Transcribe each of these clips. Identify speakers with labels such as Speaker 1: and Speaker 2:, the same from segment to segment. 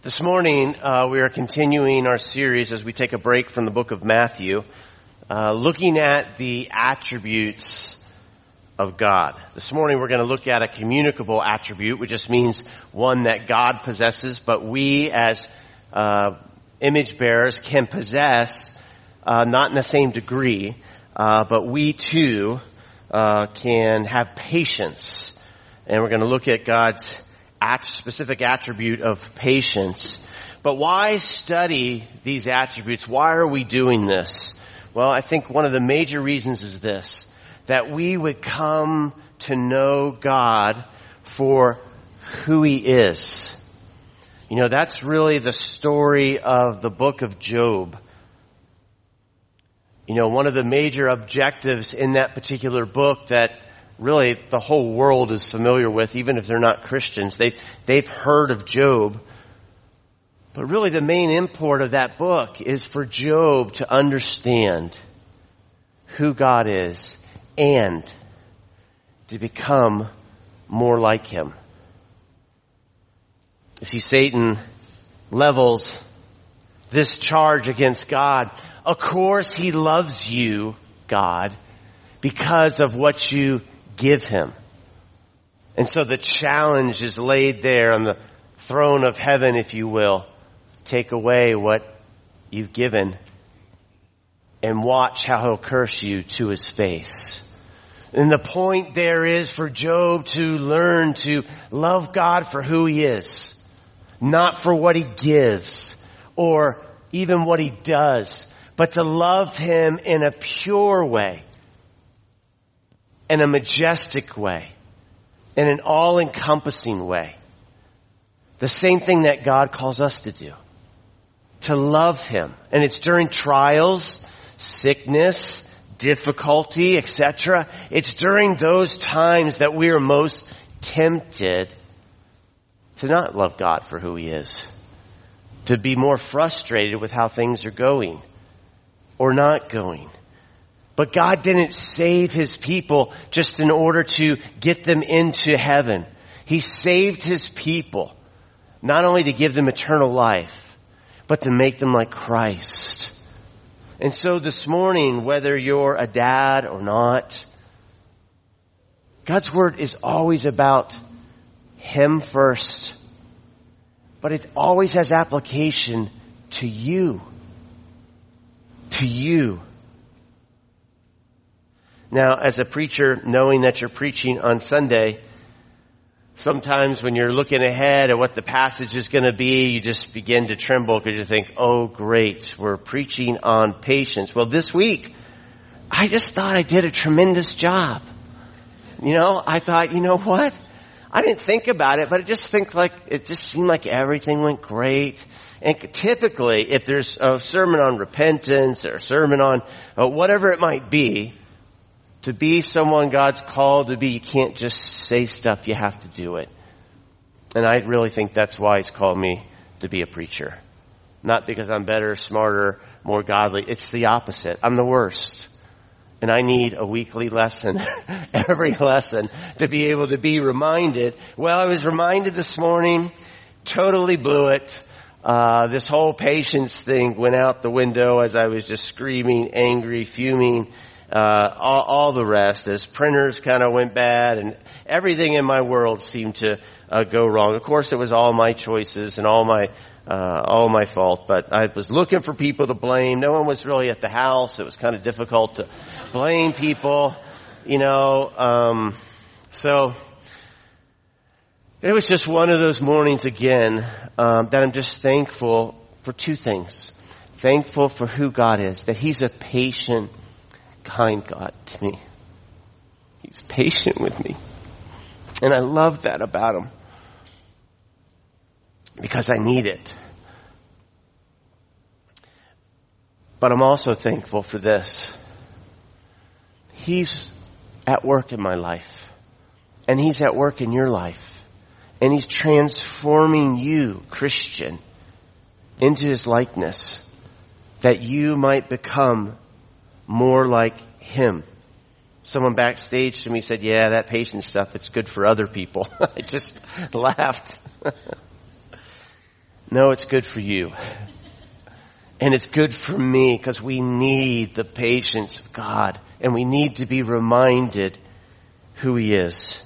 Speaker 1: This morning, we are continuing our series as we take a break from the book of Matthew, looking at the attributes of God. This morning, we're going to look at a communicable attribute, which just means one that God possesses, but we as image bearers can possess, not in the same degree, but we too can have patience. And we're going to look at God's specific attribute of patience. But why study these attributes? Why are we doing this? Well, I think one of the major reasons is this, that we would come to know God for who He is. You know, that's really the story of the book of Job. You know, one of the major objectives in that particular book that really the whole world is familiar with, even if they're not Christians. They've heard of Job. But really the main import of that book is for Job to understand who God is and to become more like Him. You see, Satan levels this charge against God. Of course He loves you, God, because of what you give Him. And so the challenge is laid there on the throne of heaven, if you will. Take away what you've given and watch how He'll curse you to His face. And the point there is for Job to learn to love God for who He is, not for what He gives or even what He does, but to love Him in a pure way, in a majestic way, in an all-encompassing way. The same thing that God calls us to do. To love Him. And it's during trials, sickness, difficulty, etc. It's during those times that we are most tempted to not love God for who He is. To be more frustrated with how things are going or not going. But God didn't save His people just in order to get them into heaven. He saved His people not only to give them eternal life, but to make them like Christ. And so this morning, whether you're a dad or not, God's Word is always about Him first. But it always has application to you. To you. Now, as a preacher, knowing that you're preaching on Sunday, sometimes when you're looking ahead at what the passage is going to be, you just begin to tremble because you think, oh, great, we're preaching on patience. Well, this week, I just thought I did a tremendous job. You know, I thought, you know what? I didn't think about it, but it just seemed like everything went great. And typically, if there's a sermon on repentance or a sermon on whatever it might be, to be someone God's called to be, you can't just say stuff, you have to do it. And I really think that's why He's called me to be a preacher. Not because I'm better, smarter, more godly. It's the opposite. I'm the worst. And I need a weekly lesson, every lesson, to be able to be reminded. Well, I was reminded this morning, totally blew it. This whole patience thing went out the window as I was just screaming, angry, fuming, all the rest, as printers kind of went bad and everything in my world seemed to go wrong. Of course, it was all my choices and all my fault, but I was looking for people to blame. No one was really at the house. It was kind of difficult to blame people, you know. So it was just one of those mornings again that I'm just thankful for two things. Thankful for who God is, that He's a patient, kind God to me. He's patient with me. And I love that about Him. Because I need it. But I'm also thankful for this. He's at work in my life. And He's at work in your life. And He's transforming you, Christian, into His likeness. That you might become more like Him. Someone backstage to me said, yeah, that patience stuff, it's good for other people. I just laughed. No, it's good for you. And it's good for me because we need the patience of God. And we need to be reminded who He is.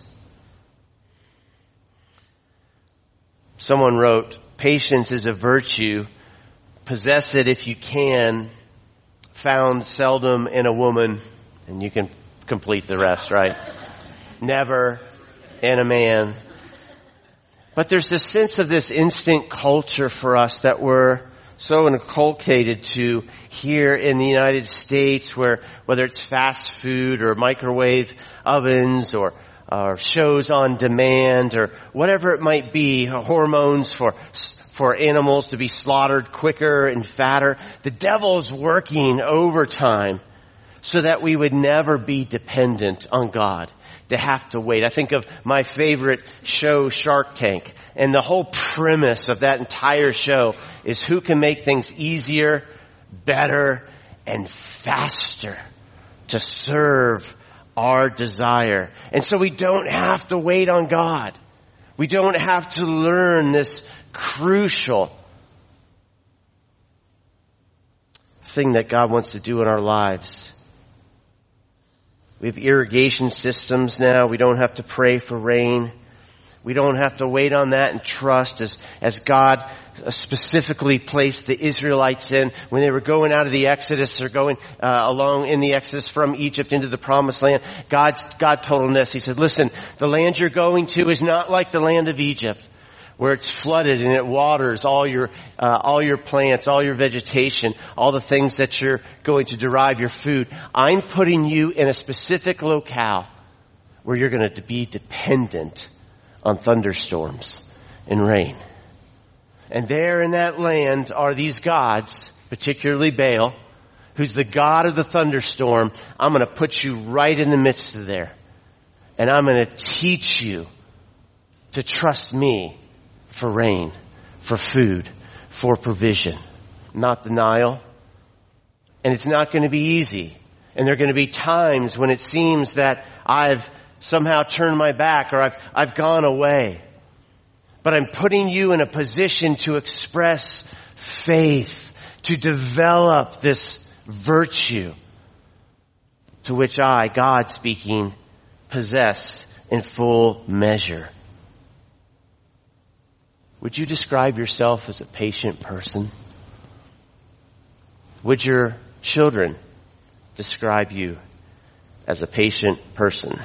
Speaker 1: Someone wrote, patience is a virtue. Possess it if you can. Found seldom in a woman. And you can complete the rest, right? Never in a man. But there's this sense of this instant culture for us that we're so inculcated to here in the United States, where whether it's fast food or microwave ovens or shows on demand or whatever it might be, hormones for animals to be slaughtered quicker and fatter, the devil is working overtime so that we would never be dependent on God, to have to wait. I think of my favorite show, Shark Tank, and the whole premise of that entire show is who can make things easier, better, and faster to serve our desire. And so we don't have to wait on God. We don't have to learn this crucial thing that God wants to do in our lives. We have irrigation systems now. We don't have to pray for rain. We don't have to wait on that and trust as God specifically placed the Israelites in when they were going out of the Exodus or going along in the Exodus from Egypt into the Promised Land. God told them this. He said, listen, the land you're going to is not like the land of Egypt, where it's flooded and it waters all your plants, all your vegetation, all the things that you're going to derive your food. I'm putting you in a specific locale where you're going to be dependent on thunderstorms and rain. And there in that land are these gods, particularly Baal, who's the god of the thunderstorm. I'm going to put you right in the midst of there. And I'm going to teach you to trust me for rain, for food, for provision, not the Nile. And it's not going to be easy. And there are going to be times when it seems that I've somehow turned my back or I've gone away. But I'm putting you in a position to express faith, to develop this virtue to which I, God speaking, possess in full measure. Would you describe yourself as a patient person? Would your children describe you as a patient person?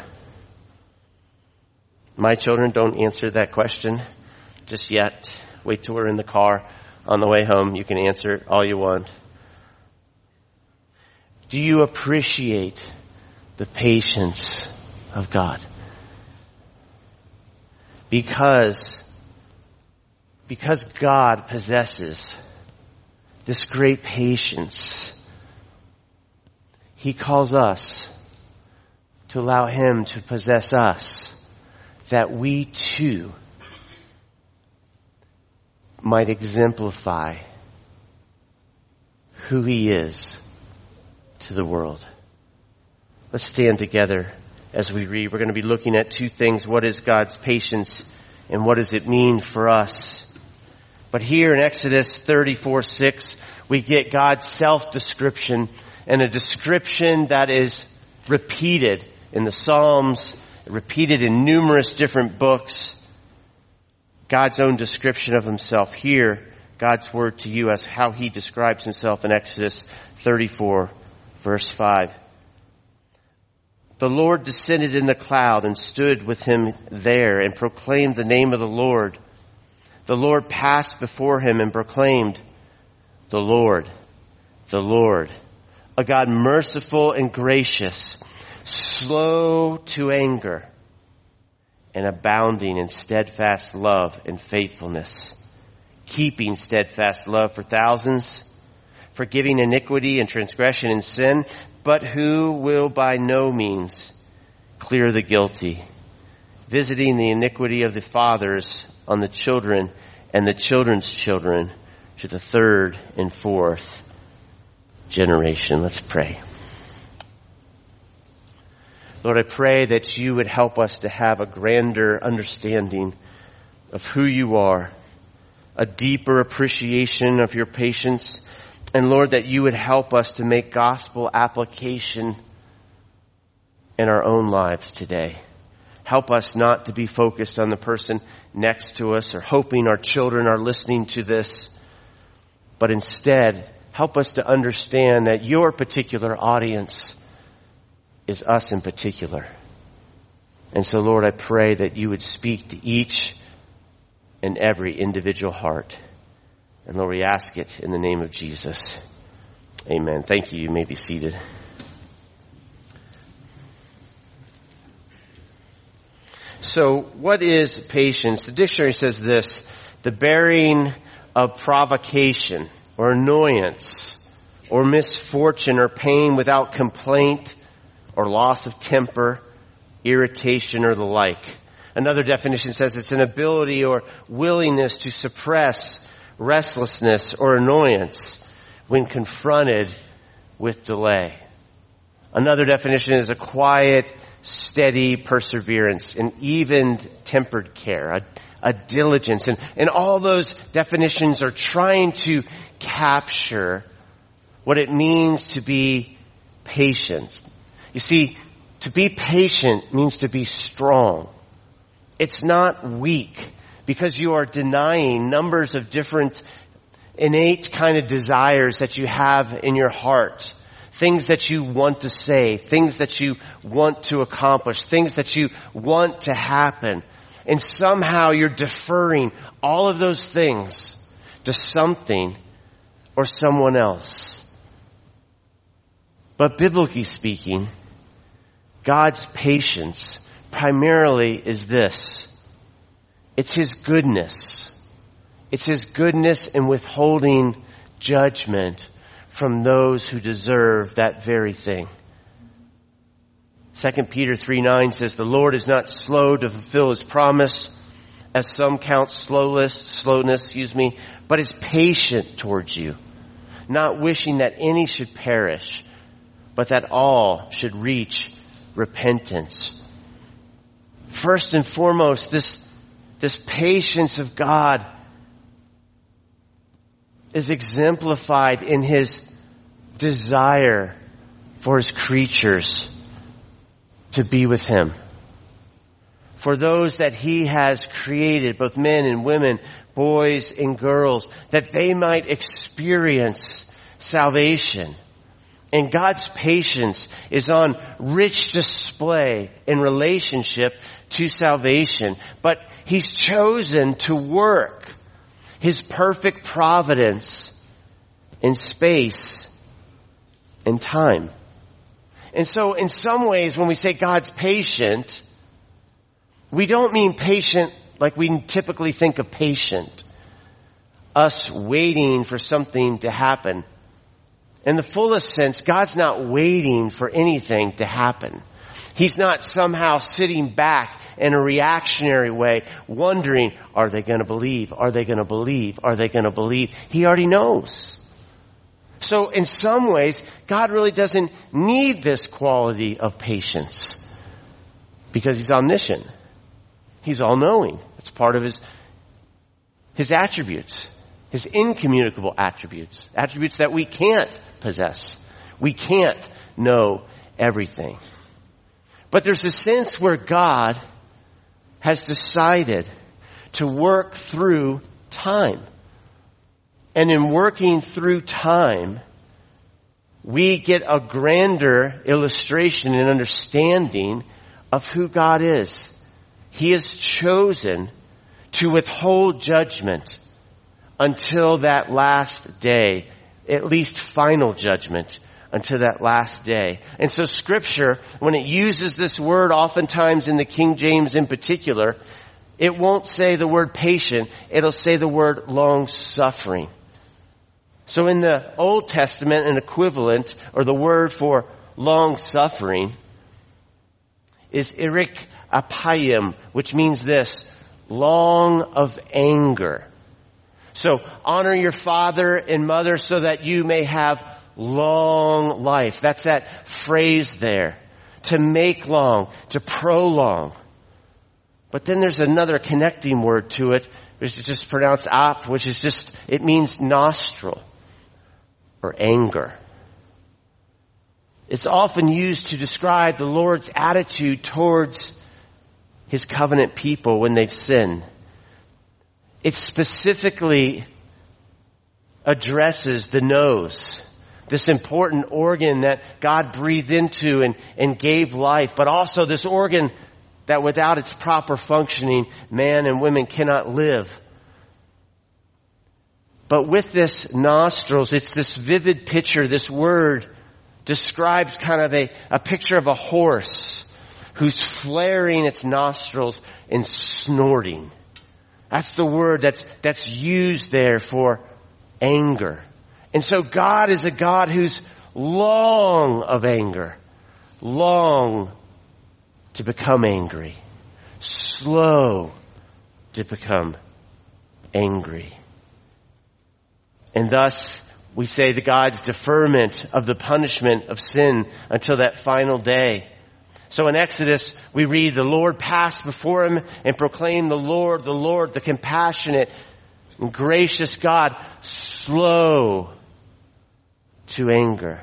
Speaker 1: My children don't answer that question just yet. Wait till we're in the car on the way home. You can answer it all you want. Do you appreciate the patience of God? Because God possesses this great patience, He calls us to allow Him to possess us, that we too might exemplify who He is to the world. Let's stand together as we read. We're going to be looking at two things. What is God's patience and what does it mean for us? But here in Exodus 34:6, we get God's self-description, and a description that is repeated in the Psalms, repeated in numerous different books. God's own description of Himself. Here, God's word to you as how He describes Himself in Exodus 34, verse 5. The Lord descended in the cloud and stood with Him there and proclaimed the name of the Lord. The Lord passed before Him and proclaimed, the Lord, a God merciful and gracious, slow to anger, and abounding in steadfast love and faithfulness, keeping steadfast love for thousands, forgiving iniquity and transgression and sin, but who will by no means clear the guilty, visiting the iniquity of the fathers on the children and the children's children to the third and fourth generation. Let's pray. Lord, I pray that you would help us to have a grander understanding of who you are, a deeper appreciation of your patience. And Lord, that you would help us to make gospel application in our own lives today. Help us not to be focused on the person next to us or hoping our children are listening to this, but instead help us to understand that your particular audience is us in particular. And so, Lord, I pray that you would speak to each and every individual heart. And Lord, we ask it in the name of Jesus. Amen. Thank you. You may be seated. So, what is patience? The dictionary says this: the bearing of provocation or annoyance or misfortune or pain without complaint or loss of temper, irritation, or the like. Another definition says it's an ability or willingness to suppress restlessness or annoyance when confronted with delay. Another definition is a quiet, steady perseverance, an even-tempered care, a diligence. And all those definitions are trying to capture what it means to be patient. You see, to be patient means to be strong. It's not weak, because you are denying numbers of different innate kind of desires that you have in your heart. Things that you want to say, things that you want to accomplish, things that you want to happen. And somehow you're deferring all of those things to something or someone else. But biblically speaking, God's patience primarily is this. It's His goodness. It's His goodness in withholding judgment from those who deserve that very thing. 2 Peter 3:9 says, the Lord is not slow to fulfill His promise, as some count slowness, but is patient towards you, not wishing that any should perish, but that all should reach repentance. First and foremost, this patience of God is exemplified in His desire for His creatures to be with Him. For those that He has created, both men and women, boys and girls, that they might experience salvation. And God's patience is on rich display in relationship to salvation. But He's chosen to work His perfect providence in space and time. And so in some ways, when we say God's patient, we don't mean patient like we typically think of patient. Us waiting for something to happen. In the fullest sense, God's not waiting for anything to happen. He's not somehow sitting back in a reactionary way, wondering, are they going to believe? Are they going to believe? Are they going to believe? He already knows. So in some ways, God really doesn't need this quality of patience because He's omniscient. He's all-knowing. It's part of His attributes, His incommunicable attributes, attributes that we can't possess. We can't know everything. But there's a sense where God has decided to work through time. And in working through time, we get a grander illustration and understanding of who God is. He has chosen to withhold judgment until that last day, at least final judgment until that last day. And so Scripture, when it uses this word, oftentimes in the King James in particular, it won't say the word patient, it'll say the word long-suffering. So in the Old Testament, an equivalent, or the word for long-suffering, is erik apayim, which means this, long of anger. So honor your father and mother so that you may have long life. That's that phrase there. To make long, to prolong. But then there's another connecting word to it, which is just pronounced ap, which is just, it means nostril or anger. It's often used to describe the Lord's attitude towards his covenant people when they've sinned. It specifically addresses the nose, this important organ that God breathed into and gave life, but also this organ that without its proper functioning, man and women cannot live. But with this nostrils, it's this vivid picture. This word describes kind of a picture of a horse who's flaring its nostrils and snorting. That's the word that's used there for anger. And so God is a God who's long of anger, long to become angry, slow to become angry. And thus, we say the God's deferment of the punishment of sin until that final day. So in Exodus, we read, the Lord passed before him and proclaimed, the Lord, the compassionate and gracious God, slow to anger.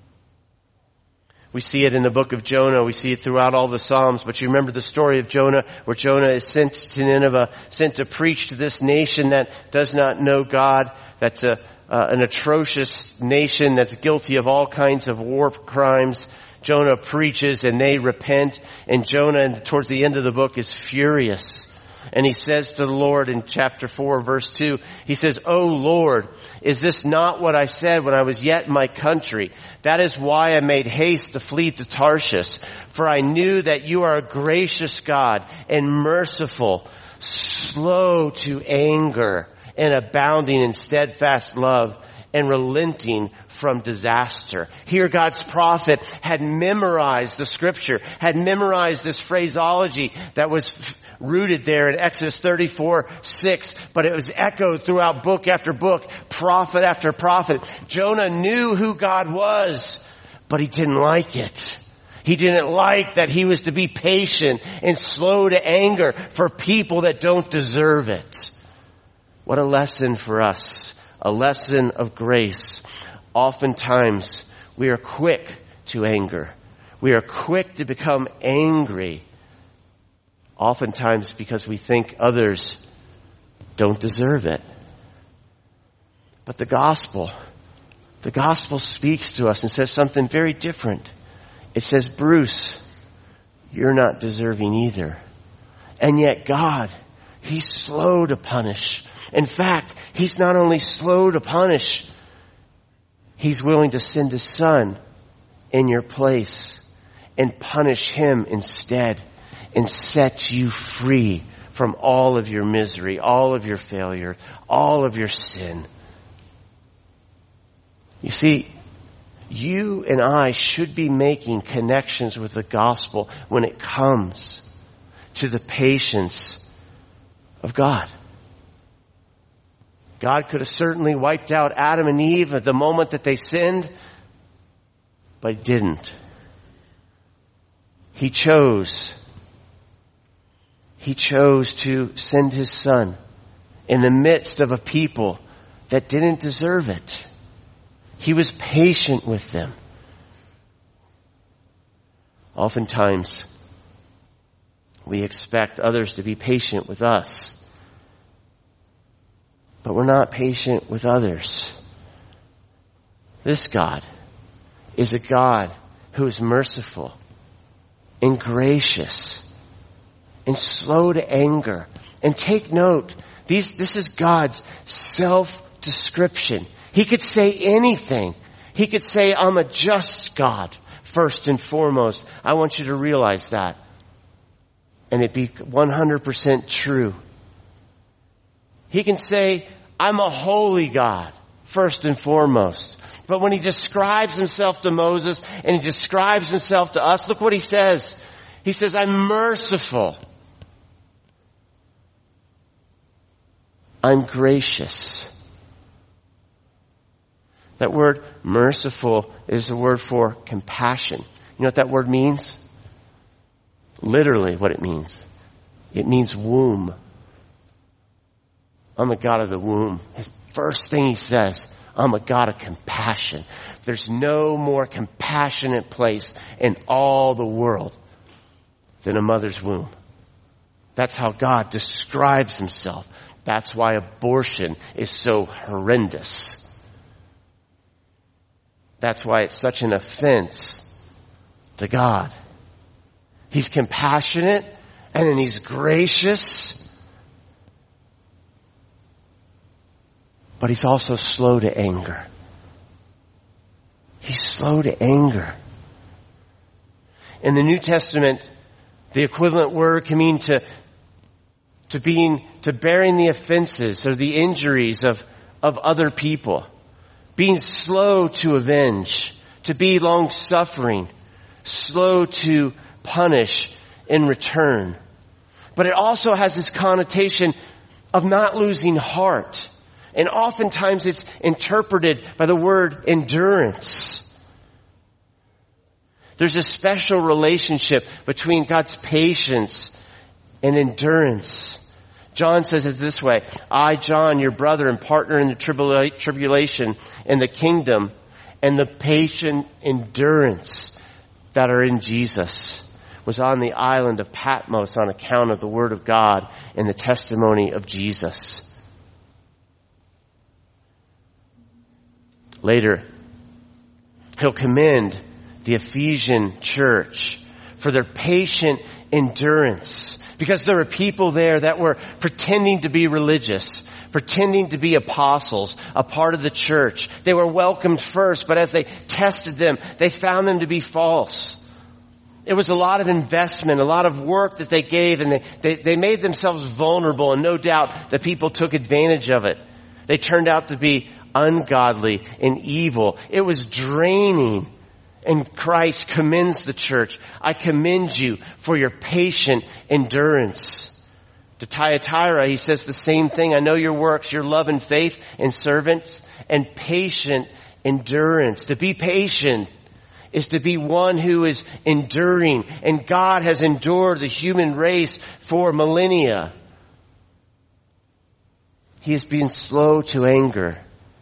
Speaker 1: We see it in the book of Jonah. We see it throughout all the Psalms. But you remember the story of Jonah, where Jonah is sent to Nineveh, sent to preach to this nation that does not know God. That's an atrocious nation that's guilty of all kinds of war crimes. Jonah preaches and they repent. And Jonah, towards the end of the book, is furious. And he says to the Lord in chapter 4, verse 2, he says, "O Lord, is this not what I said when I was yet in my country? That is why I made haste to flee to Tarshish. For I knew that you are a gracious God and merciful, slow to anger and abounding in steadfast love and relenting from disaster." Here God's prophet had memorized the scripture, had memorized this phraseology that was rooted there in Exodus 34:6, but it was echoed throughout book after book, prophet after prophet. Jonah knew who God was, but he didn't like it. He didn't like that he was to be patient and slow to anger for people that don't deserve it. What a lesson for us, a lesson of grace. Oftentimes, we are quick to anger. We are quick to become angry. Oftentimes because we think others don't deserve it. But the gospel speaks to us and says something very different. It says, Bruce, you're not deserving either. And yet God, he's slow to punish. In fact, he's not only slow to punish, he's willing to send his son in your place and punish him instead and set you free from all of your misery, all of your failure, all of your sin. You see, you and I should be making connections with the gospel when it comes to the patience of God. God could have certainly wiped out Adam and Eve at the moment that they sinned, but he didn't. He chose to send his son in the midst of a people that didn't deserve it. He was patient with them. Oftentimes, we expect others to be patient with us, but we're not patient with others. This God is a God who is merciful and gracious and slow to anger. And take note, this is God's self-description. He could say anything. He could say, I'm a just God, first and foremost. I want you to realize that. And it be 100% true. He can say, I'm a holy God, first and foremost. But when he describes himself to Moses and he describes himself to us, look what he says. He says, I'm merciful. I'm gracious. That word merciful is the word for compassion. You know what that word means? Literally what it means. It means womb. I'm a God of the womb. His first thing he says, I'm a God of compassion. There's no more compassionate place in all the world than a mother's womb. That's how God describes himself. That's why abortion is so horrendous. That's why it's such an offense to God. He's compassionate, and then he's gracious, but he's also slow to anger. He's slow to anger. In the New Testament, the equivalent word can mean to bearing the offenses or the injuries of other people. Being slow to avenge, to be long-suffering, slow to punish in return. But it also has this connotation of not losing heart. And oftentimes it's interpreted by the word endurance. There's a special relationship between God's patience and endurance. John says it this way, I, John, your brother and partner in the tribulation and the kingdom and the patient endurance that are in Jesus, was on the island of Patmos on account of the word of God and the testimony of Jesus. Later, he'll commend the Ephesian church for their patient endurance, because there were people there that were pretending to be religious, pretending to be apostles, a part of the church. They were welcomed first, but as they tested them, they found them to be false. It was a lot of investment, a lot of work that they gave, and they made themselves vulnerable, and no doubt the people took advantage of it. They turned out to be ungodly and evil. It was draining. And Christ commends the church. I commend you for your patient endurance. To Thyatira, he says the same thing. I know your works, your love and faith and servants and patient endurance. To be patient is to be one who is enduring. And God has endured the human race for millennia. He has been slow to anger,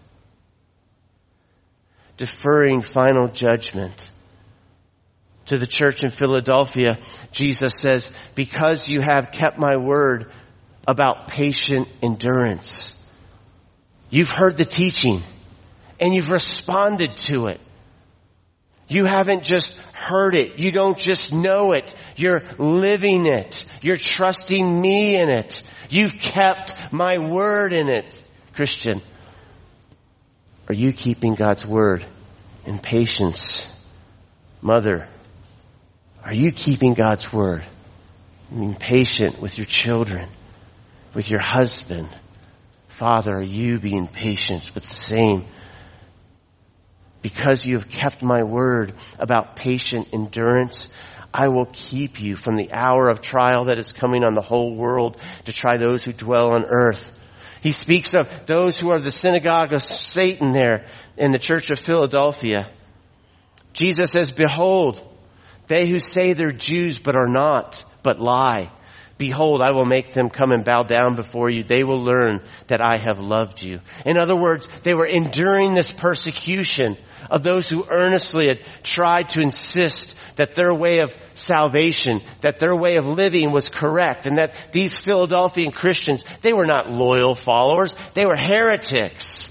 Speaker 1: deferring final judgment. To the church in Philadelphia, Jesus says, because you have kept my word about patient endurance. You've heard the teaching and you've responded to it. You haven't just heard it. You don't just know it. You're living it. You're trusting me in it. You've kept my word in it. Christian, are you keeping God's word in patience? Mother, are you keeping God's word? Being patient with your children, with your husband. Father, are you being patient with the same? Because you have kept my word about patient endurance, I will keep you from the hour of trial that is coming on the whole world to try those who dwell on earth. He speaks of those who are the synagogue of Satan there in the church of Philadelphia. Jesus says, behold, they who say they're Jews but are not, but lie. Behold, I will make them come and bow down before you. They will learn that I have loved you. In other words, they were enduring this persecution of those who earnestly had tried to insist that their way of salvation, that their way of living was correct, and that these Philadelphian Christians, they were not loyal followers, they were heretics.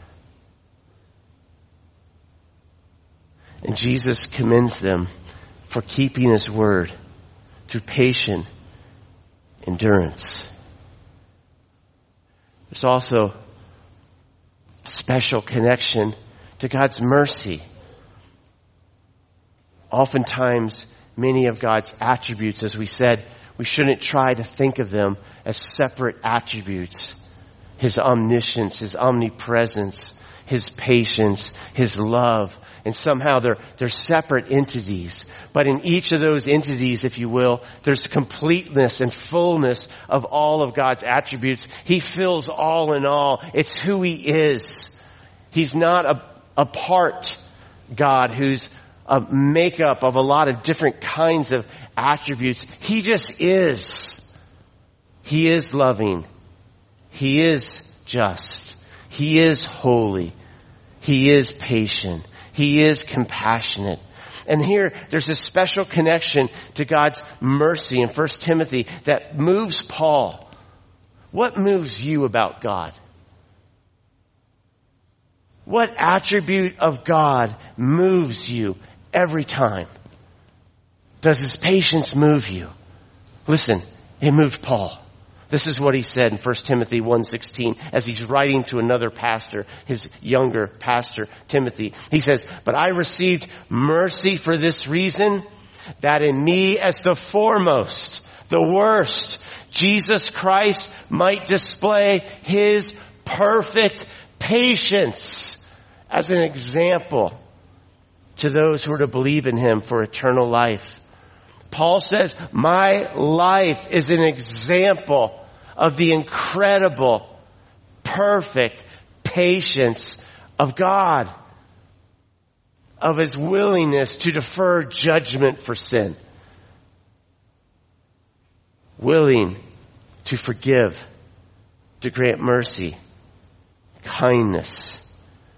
Speaker 1: And Jesus commends them for keeping his word through patient endurance. There's also a special connection to God's mercy. Oftentimes, many of God's attributes, as we said, we shouldn't try to think of them as separate attributes. His omniscience, his omnipresence, his patience, his love. And somehow they're separate entities. But in each of those entities, if you will, there's completeness and fullness of all of God's attributes. He fills all in all. It's who he is. He's not a part God who's a makeup of a lot of different kinds of attributes. He just is. He is loving. He is just. He is holy. He is patient. He is compassionate. And here, there's a special connection to God's mercy in 1 Timothy that moves Paul. What moves you about God? What attribute of God moves you every time? Does his patience move you? Listen, it moved Paul. This is what he said in 1 Timothy 1:16 as he's writing to another pastor, his younger pastor, Timothy. He says, "But I received mercy for this reason, that in me as the foremost, the worst, Jesus Christ might display his perfect patience as an example to those who are to believe in him for eternal life." Paul says, my life is an example of the incredible, perfect patience of God, of his willingness to defer judgment for sin, willing to forgive, to grant mercy, kindness,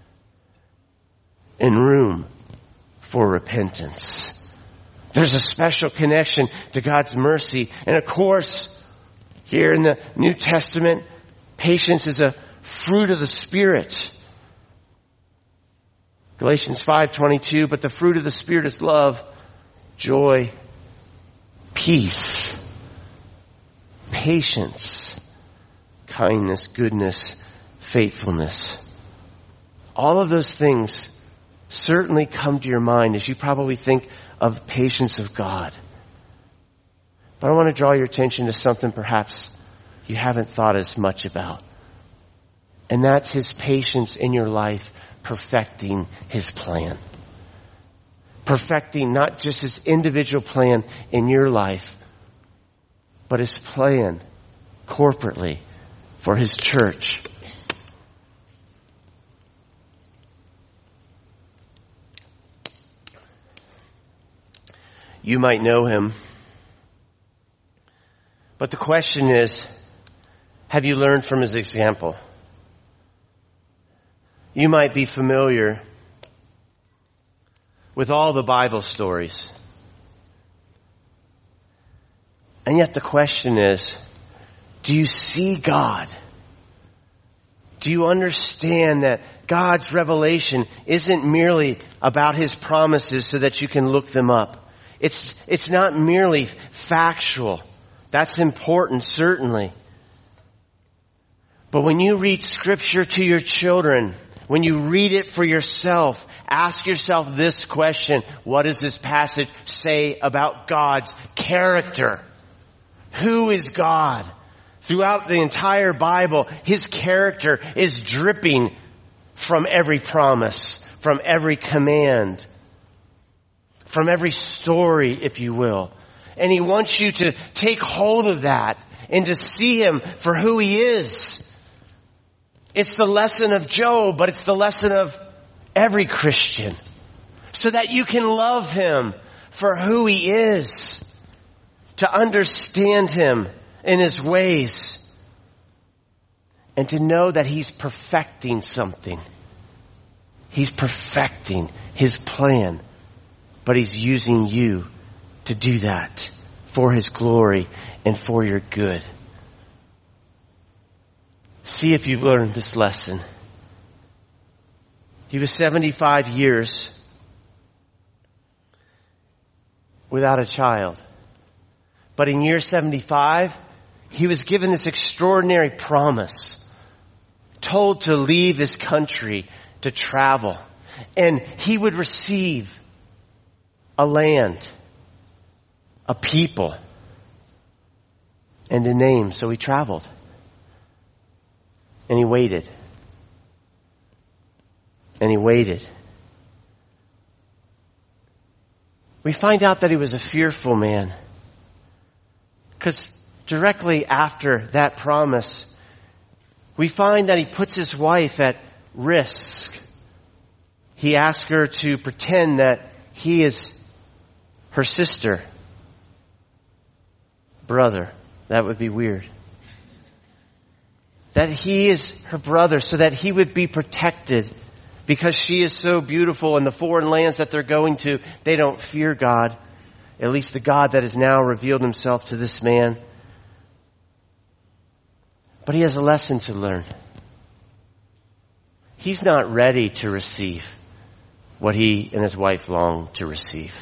Speaker 1: and room for repentance. There's a special connection to God's mercy. And of course, here in the New Testament, patience is a fruit of the Spirit. Galatians 5:22, but the fruit of the Spirit is love, joy, peace, patience, kindness, goodness, faithfulness. All of those things certainly come to your mind as you probably think of the patience of God. But I want to draw your attention to something perhaps you haven't thought as much about. And that's his patience in your life, perfecting his plan. Perfecting not just his individual plan in your life, but his plan corporately for his church. You might know him. But the question is, have you learned from his example? You might be familiar with all the Bible stories. And yet the question is, do you see God? Do you understand that God's revelation isn't merely about his promises so that you can look them up? It's not merely factual. That's important, certainly. But when you read Scripture to your children, when you read it for yourself, ask yourself this question: what does this passage say about God's character? Who is God? Throughout the entire Bible, his character is dripping from every promise, from every command, from every story, if you will. And he wants you to take hold of that and to see him for who he is. It's the lesson of Job, but it's the lesson of every Christian. So that you can love him for who he is. To understand him in his ways. And to know that he's perfecting something. He's perfecting his plan. But he's using you to do that for his glory and for your good. See if you've learned this lesson. He was 75 years without a child. But in year 75, he was given this extraordinary promise. Told to leave his country, to travel. And he would receive a land, a people, and a name. So he traveled. And he waited. And he waited. We find out that he was a fearful man. Because directly after that promise, we find that he puts his wife at risk. He asks her to pretend that he is her sister, brother. That would be weird. that he is her brother so that he would be protected because she is so beautiful in the foreign lands that they're going to. They don't fear God, at least the God that has now revealed himself to this man. But he has a lesson to learn. He's not ready to receive what he and his wife long to receive.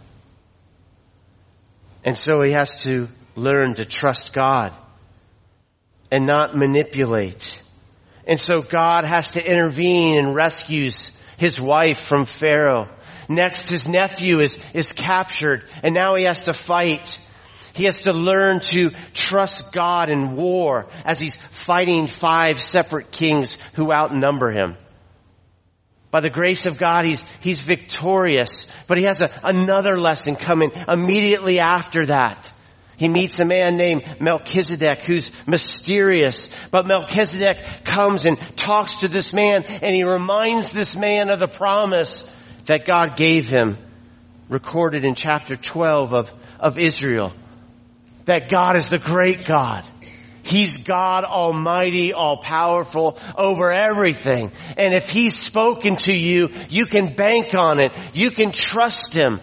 Speaker 1: And so he has to learn to trust God and not manipulate. And so God has to intervene and rescues his wife from Pharaoh. Next, his nephew is captured, and now he has to fight. He has to learn to trust God in war as he's fighting 5 separate kings who outnumber him. By the grace of God, he's victorious, but he has another lesson coming immediately after that. He meets a man named Melchizedek who's mysterious, but Melchizedek comes and talks to this man, and he reminds this man of the promise that God gave him, recorded in chapter 12 of Israel, that God is the great God. He's God Almighty, all-powerful, over everything. And if He's spoken to you, you can bank on it. You can trust Him.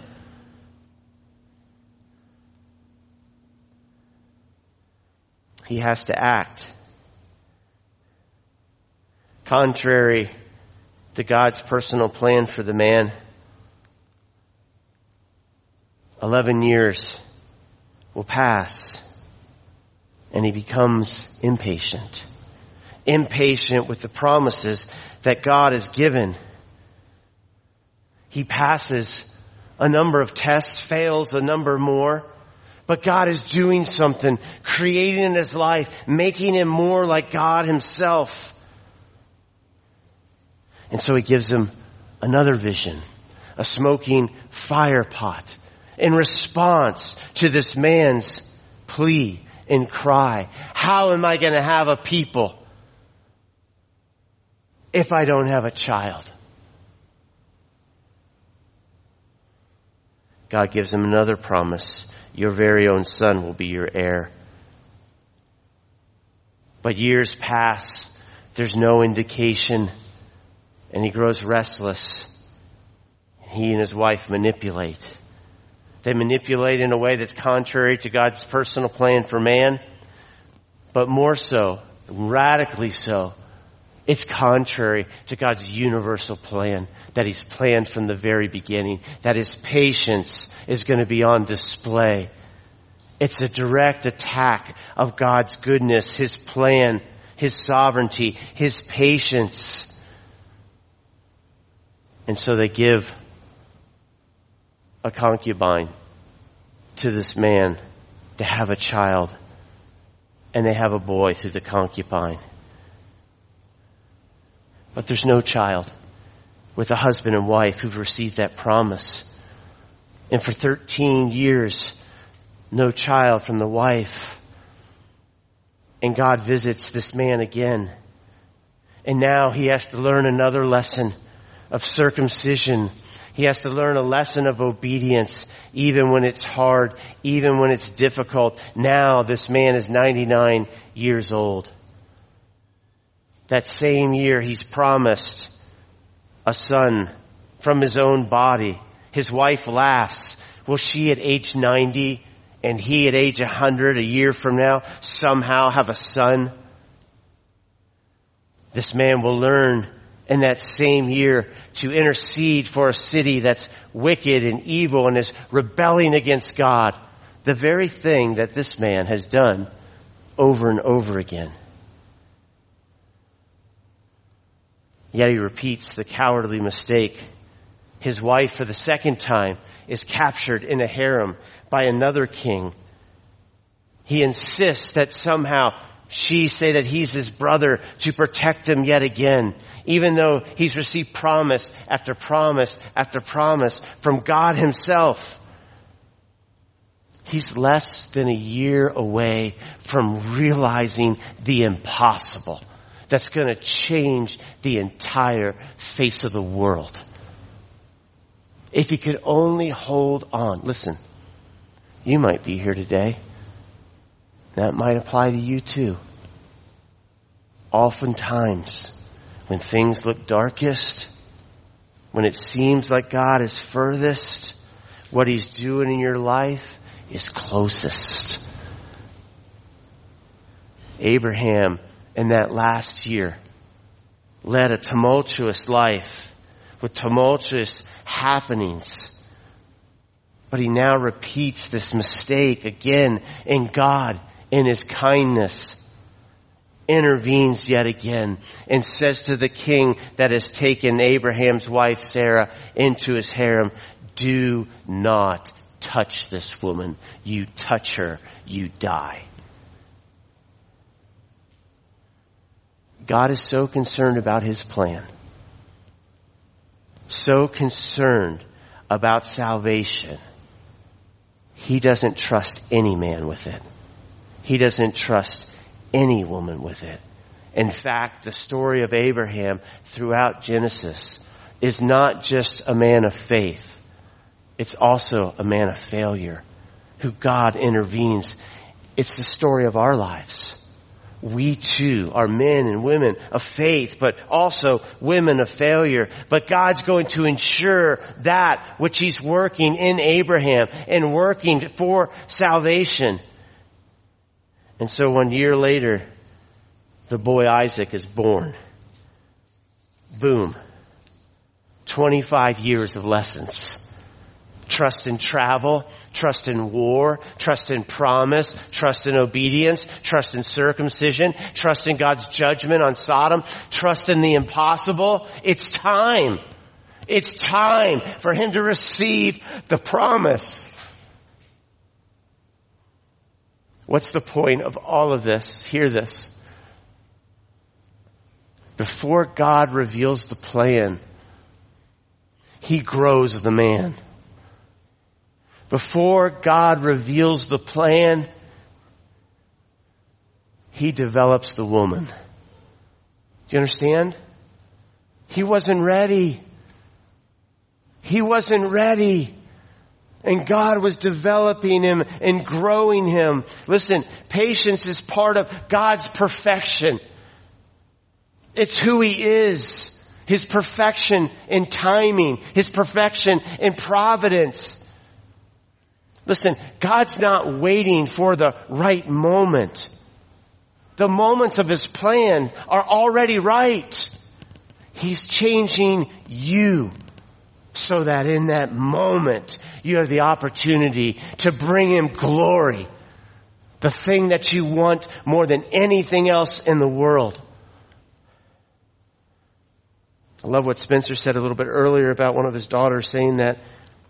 Speaker 1: He has to act. Contrary to God's personal plan for the man, 11 years will pass. And he becomes impatient. Impatient with the promises that God has given. He passes a number of tests, fails a number more. But God is doing something, creating in his life, making him more like God himself. And so he gives him another vision, a smoking fire pot, in response to this man's plea and cry. How am I going to have a people if I don't have a child? God gives him another promise. Your very own son will be your heir. But years pass. There's no indication. And he grows restless. He and his wife manipulate. They manipulate in a way that's contrary to God's personal plan for man. But more so, radically so, it's contrary to God's universal plan that He's planned from the very beginning. That His patience is going to be on display. It's a direct attack of God's goodness, His plan, His sovereignty, His patience. And so they give a concubine to this man to have a child. And they have a boy through the concubine. But there's no child with a husband and wife who've received that promise. And for 13 years, no child from the wife. And God visits this man again. And now he has to learn another lesson of circumcision. He has to learn a lesson of obedience, even when it's hard, even when it's difficult. Now this man is 99 years old. That same year he's promised a son from his own body. His wife laughs. Will she at age 90 and he at age 100 a year from now somehow have a son? This man will learn in that same year to intercede for a city that's wicked and evil and is rebelling against God. The very thing that this man has done over and over again. Yet he repeats the cowardly mistake. His wife, for the second time, is captured in a harem by another king. He insists that somehow she say that he's his brother to protect him yet again, even though he's received promise after promise after promise from God himself. He's less than a year away from realizing the impossible that's going to change the entire face of the world. If he could only hold on. Listen, you might be here today. That might apply to you too. Oftentimes, when things look darkest, when it seems like God is furthest, what He's doing in your life is closest. Abraham, in that last year, led a tumultuous life with tumultuous happenings. But he now repeats this mistake again, and God, in His kindness, intervenes yet again and says to the king that has taken Abraham's wife Sarah into his harem, do not touch this woman. You touch her, you die. God is so concerned about His plan, so concerned about salvation. He doesn't trust any man with it. He doesn't trust any woman with it. In fact, the story of Abraham throughout Genesis is not just a man of faith. It's also a man of failure who God intervenes. It's the story of our lives. We too are men and women of faith, but also women of failure. But God's going to ensure that which He's working in Abraham and working for salvation. And so 1 year later, the boy Isaac is born. Boom. 25 years of lessons. Trust in travel, trust in war, trust in promise, trust in obedience, trust in circumcision, trust in God's judgment on Sodom, trust in the impossible. It's time. It's time for him to receive the promise. What's the point of all of this? Hear this. Before God reveals the plan, He grows the man. Before God reveals the plan, He develops the woman. Do you understand? He wasn't ready. He wasn't ready. And God was developing him and growing him. Listen, patience is part of God's perfection. It's who He is. His perfection in timing. His perfection in providence. Listen, God's not waiting for the right moment. The moments of His plan are already right. He's changing you so that in that moment you have the opportunity to bring Him glory. The thing that you want more than anything else in the world. I love what Spencer said a little bit earlier about one of his daughters saying that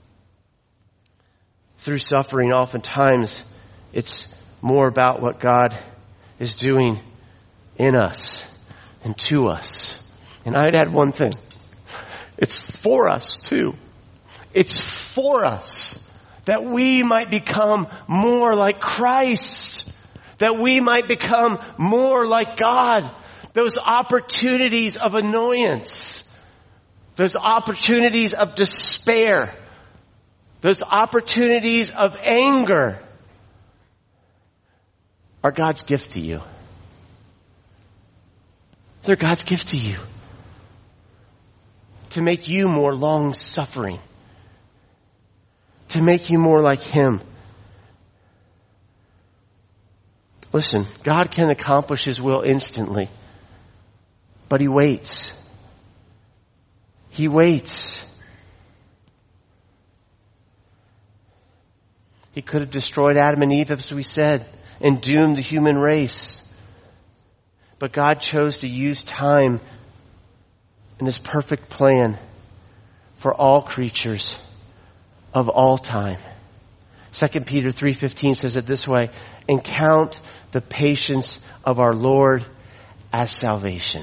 Speaker 1: through suffering, oftentimes, it's more about what God is doing in us and to us. And I'd add one thing. It's for us, too. It's for us that we might become more like Christ. That we might become more like God. Those opportunities of annoyance. Those opportunities of despair. Those opportunities of anger are God's gift to you. They're God's gift to you. To make you more long-suffering. To make you more like Him. Listen, God can accomplish His will instantly. But He waits. He waits. He could have destroyed Adam and Eve, as we said, and doomed the human race. But God chose to use time in His perfect plan for all creatures of all time. 2 Peter 3:15 says it this way, and count the patience of our Lord as salvation.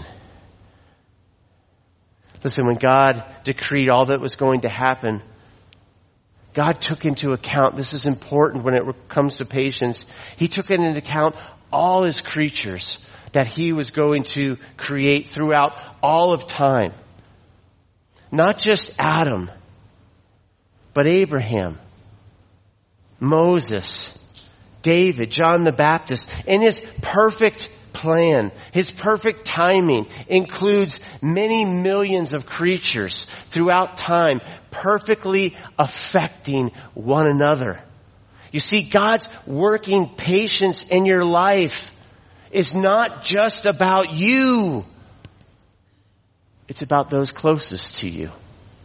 Speaker 1: Listen, when God decreed all that was going to happen, God took into account, this is important when it comes to patience, He took into account all His creatures that He was going to create throughout all of time. Not just Adam, but Abraham, Moses, David, John the Baptist. In His perfect plan, His perfect timing includes many millions of creatures throughout time perfectly affecting one another. You see, God's working patience in your life is not just about you. It's about those closest to you.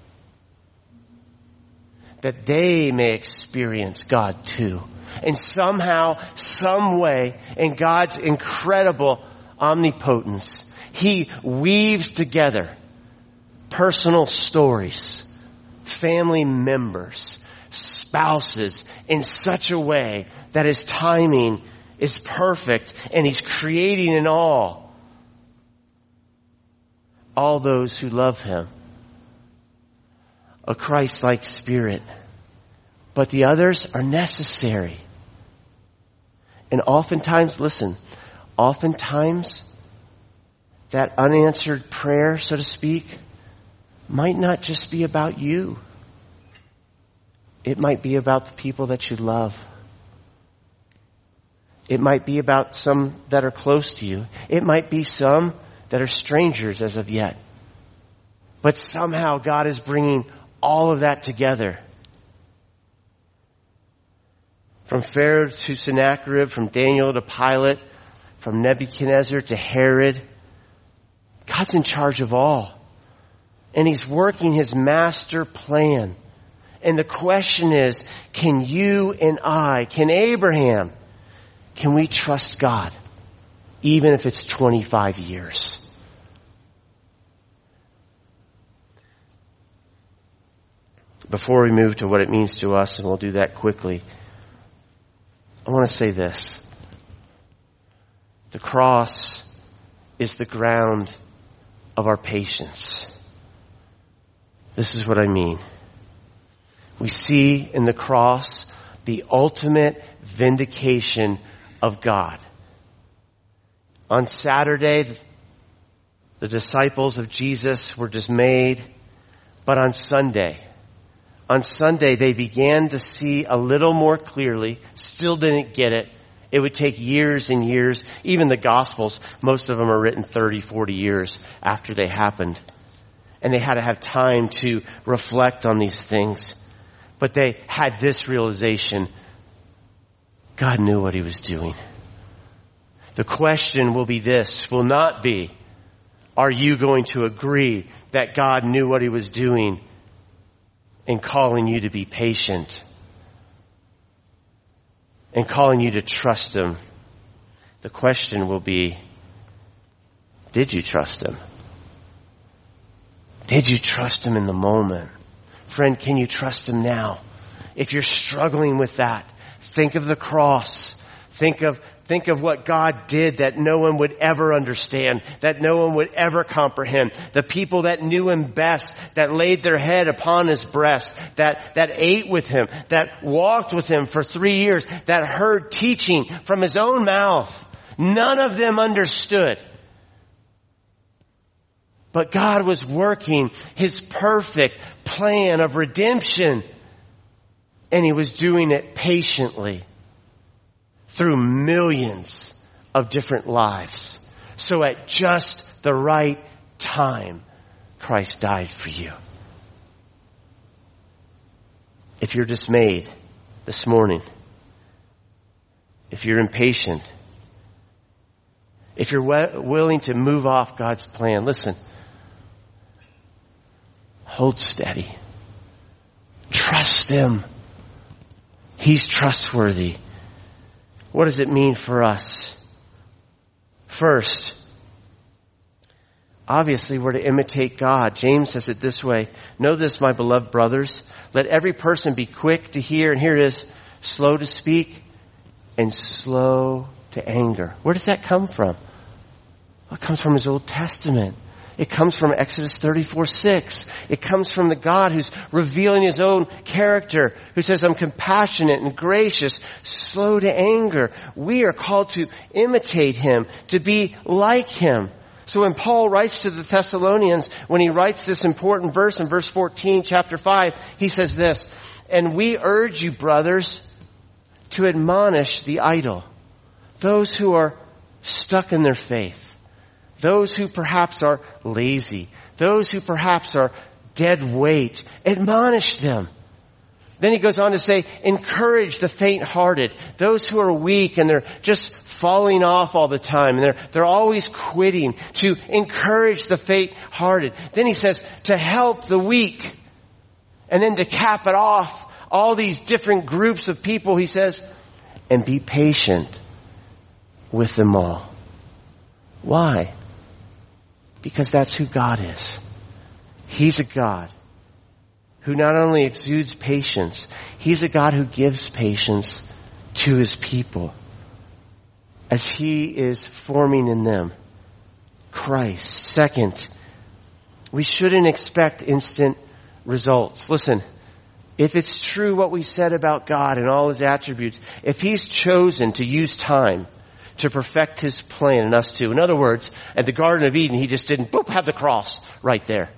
Speaker 1: That they may experience God too. And somehow, some way, in God's incredible omnipotence, He weaves together personal stories, family members, spouses in such a way that His timing is perfect and He's creating in all those who love Him a Christ-like spirit. But the others are necessary. And oftentimes that unanswered prayer, so to speak, might not just be about you. It might be about the people that you love. It might be about some that are close to you. It might be some that are strangers as of yet. But somehow God is bringing all of that together. From Pharaoh to Sennacherib, from Daniel to Pilate, from Nebuchadnezzar to Herod. God's in charge of all. And He's working His master plan. And the question is, can you and I, can Abraham, can we trust God? Even if it's 25 years. Before we move to what it means to us, and we'll do that quickly, I want to say this. The cross is the ground of our patience. This is what I mean. We see in the cross the ultimate vindication of God. On Saturday, the disciples of Jesus were dismayed, but on Sunday they began to see a little more clearly, still didn't get it. It would take years and years. Even the Gospels, most of them are written 30, 40 years after they happened. And they had to have time to reflect on these things. But they had this realization. God knew what He was doing. The question will not be, are you going to agree that God knew what He was doing and calling you to be patient and calling you to trust Him? The question will be, did you trust Him? Did you trust Him in the moment? Friend, can you trust Him now? If you're struggling with that, think of the cross. Think of what God did that no one would ever understand, that no one would ever comprehend. The people that knew Him best, that laid their head upon His breast, that ate with Him, that walked with Him for 3 years, that heard teaching from His own mouth. None of them understood. But God was working His perfect plan of redemption, and He was doing it patiently through millions of different lives. So at just the right time, Christ died for you. If you're dismayed this morning, if you're impatient, if you're willing to move off God's plan, listen, hold steady. Trust Him. He's trustworthy. What does it mean for us? First, obviously we're to imitate God. James says it this way, know this, my beloved brothers, let every person be quick to hear, and here it is, slow to speak and slow to anger. Where does that come from? Well, it comes from His Old Testament. It comes from Exodus 34:6. It comes from the God who's revealing His own character, who says, I'm compassionate and gracious, slow to anger. We are called to imitate Him, to be like Him. So when Paul writes to the Thessalonians, when he writes this important verse in verse 14, chapter 5, he says this, and we urge you, brothers, to admonish the idle, those who are stuck in their faith, those who perhaps are lazy, those who perhaps are dead weight, admonish them. Then he goes on to say, encourage the faint-hearted, those who are weak and they're just falling off all the time and they're always quitting, to encourage the faint-hearted. Then he says to help the weak. And then to cap it off, all these different groups of people, he says, and be patient with them all. Why? Because that's who God is. He's a God who not only exudes patience, He's a God who gives patience to His people as He is forming in them Christ. Second, we shouldn't expect instant results. Listen, if it's true what we said about God and all His attributes, if He's chosen to use time to perfect His plan in us too. In other words, at the Garden of Eden, He just didn't, boop, have the cross right there.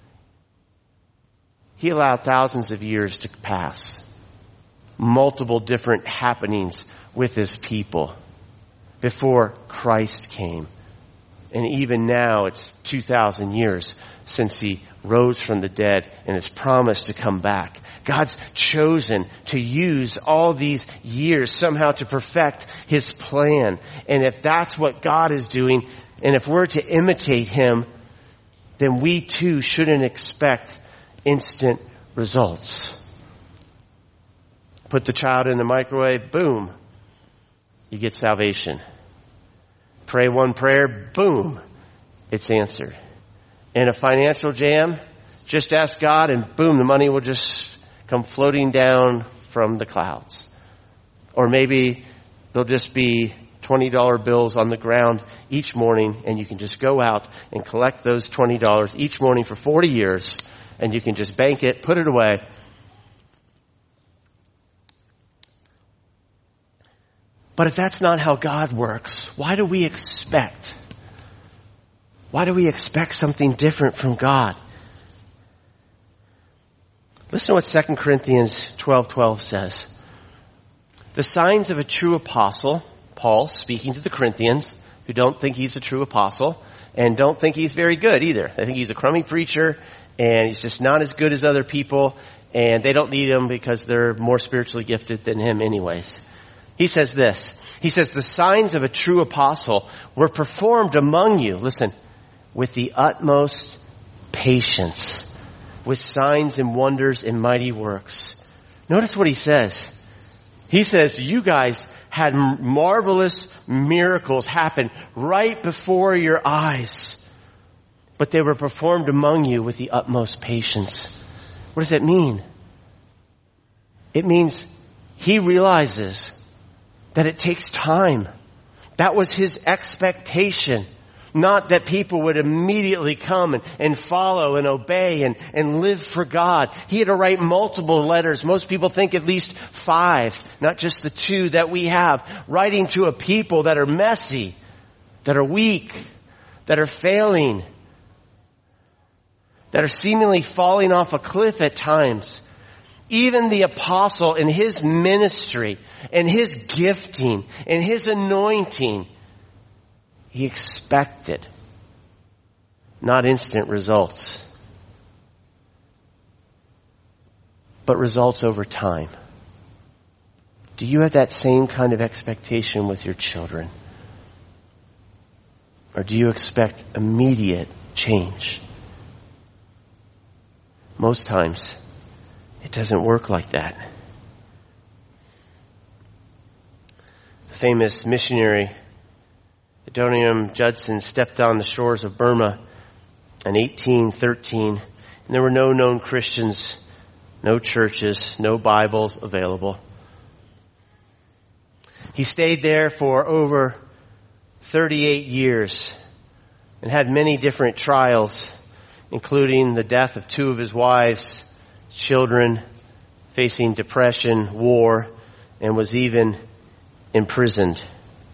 Speaker 1: He allowed thousands of years to pass. Multiple different happenings with His people before Christ came. And even now, it's 2,000 years since He rose from the dead and has promised to come back. God's chosen to use all these years somehow to perfect His plan. And if that's what God is doing, and if we're to imitate Him, then we too shouldn't expect instant results. Put the child in the microwave, boom, you get salvation. Pray one prayer, boom, it's answered. In a financial jam, just ask God and boom, the money will just come floating down from the clouds. Or maybe there'll just be $20 bills on the ground each morning and you can just go out and collect those $20 each morning for 40 years and you can just bank it, put it away. But if that's not how God works, why do we expect? Why do we expect something different from God? Listen to what 2 Corinthians 12:12 says. The signs of a true apostle, Paul speaking to the Corinthians, who don't think he's a true apostle, and don't think he's very good either. They think he's a crummy preacher, and he's just not as good as other people, and they don't need him because they're more spiritually gifted than him anyways. He says this. He says, the signs of a true apostle were performed among you, listen, with the utmost patience, with signs and wonders and mighty works. Notice what he says. He says, you guys had marvelous miracles happen right before your eyes, but they were performed among you with the utmost patience. What does that mean? It means he realizes that it takes time. That was his expectation. Not that people would immediately come and follow and obey and live for God. He had to write multiple letters. Most people think at least 5, not just the 2 that we have. Writing to a people that are messy, that are weak, that are failing, that are seemingly falling off a cliff at times. Even the apostle in his ministry and his gifting and his anointing, he expected not instant results, but results over time. Do you have that same kind of expectation with your children? Or do you expect immediate change? Most times, it doesn't work like that. The famous missionary Adoniram Judson stepped on the shores of Burma in 1813, and there were no known Christians, no churches, no Bibles available. He stayed there for over 38 years and had many different trials, including the death of 2 of his wives, children, facing depression, war, and was even imprisoned.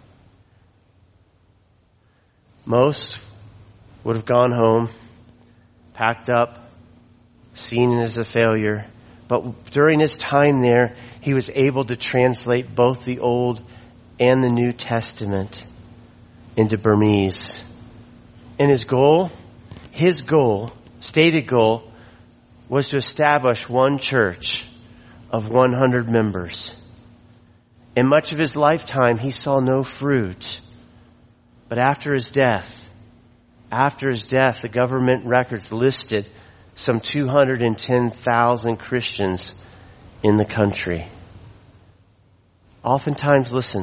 Speaker 1: Most would have gone home, packed up, seen it as a failure. But during his time there, he was able to translate both the Old and the New Testament. into Burmese. And his goal, stated goal, was to establish one church of 100 members. In much of his lifetime, he saw no fruit. But after his death, the government records listed some 210,000 Christians in the country. Oftentimes, listen,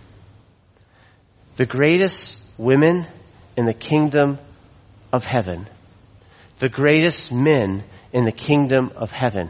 Speaker 1: the greatest women in the kingdom of heaven, the greatest men in the kingdom of heaven,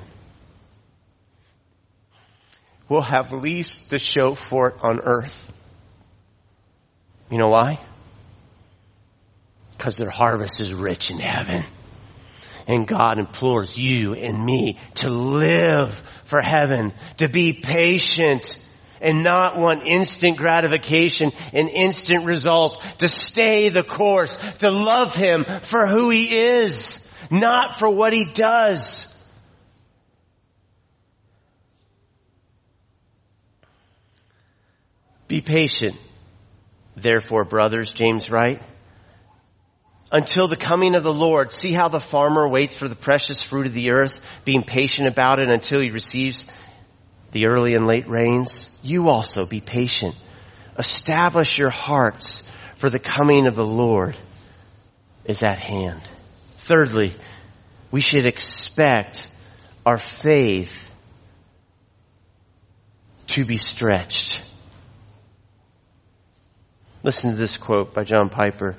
Speaker 1: will have least to show for it on earth. You know why? Because their harvest is rich in heaven. And God implores you and me to live for heaven, to be patient and not want instant gratification and instant results, to stay the course, to love Him for who He is, not for what He does. Be patient, therefore, brothers, James writes, until the coming of the Lord. See how the farmer waits for the precious fruit of the earth, being patient about it until he receives the early and late rains. You also be patient. Establish your hearts, for the coming of the Lord is at hand. Thirdly, we should expect our faith to be stretched. Listen to this quote by John Piper.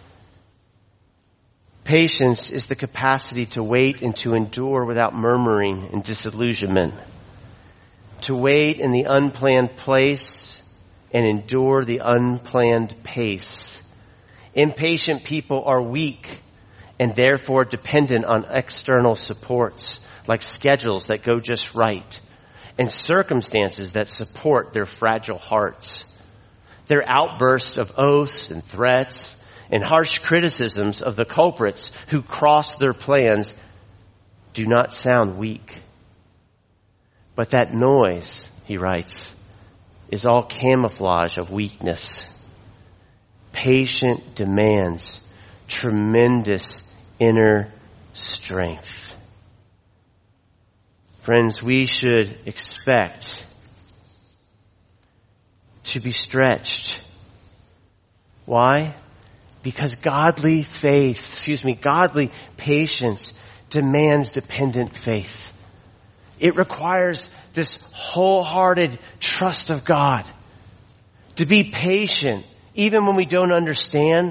Speaker 1: Patience is the capacity to wait and to endure without murmuring and disillusionment. To wait in the unplanned place and endure the unplanned pace. Impatient people are weak and therefore dependent on external supports, like schedules that go just right and circumstances that support their fragile hearts. Their outbursts of oaths and threats and harsh criticisms of the culprits who cross their plans do not sound weak. But that noise, he writes, is all camouflage of weakness. Patient demands tremendous inner strength. Friends, we should expect to be stretched. Why? Because godly patience demands dependent faith. It requires this wholehearted trust of God. To be patient, even when we don't understand.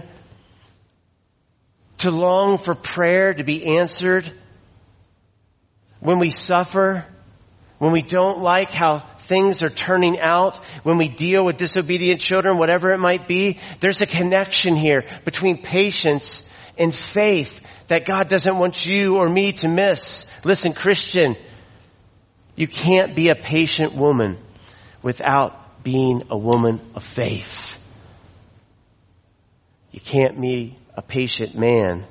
Speaker 1: To long for prayer to be answered. When we suffer. When we don't like how things are turning out, when we deal with disobedient children, whatever it might be, there's a connection here between patience and faith that God doesn't want you or me to miss. Listen, Christian, you can't be a patient woman without being a woman of faith. You can't be a patient man,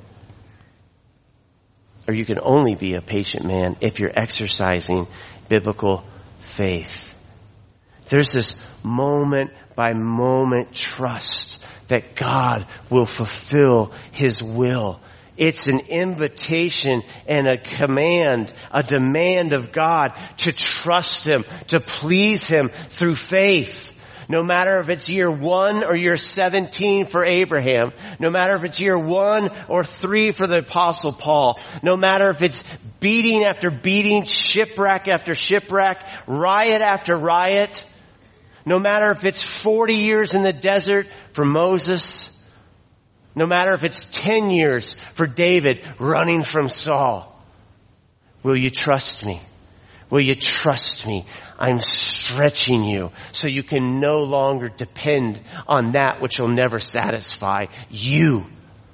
Speaker 1: or you can only be a patient man if you're exercising biblical faith. There's this moment by moment trust that God will fulfill His will. It's an invitation and a command, a demand of God to trust Him, to please Him through faith. No matter if it's year 1 or year 17 for Abraham, no matter if it's year 1 or 3 for the Apostle Paul, no matter if it's beating after beating, shipwreck after shipwreck, riot after riot, no matter if it's 40 years in the desert for Moses, no matter if it's 10 years for David running from Saul, will you trust me? Will you trust me? I'm stretching you so you can no longer depend on that which will never satisfy you.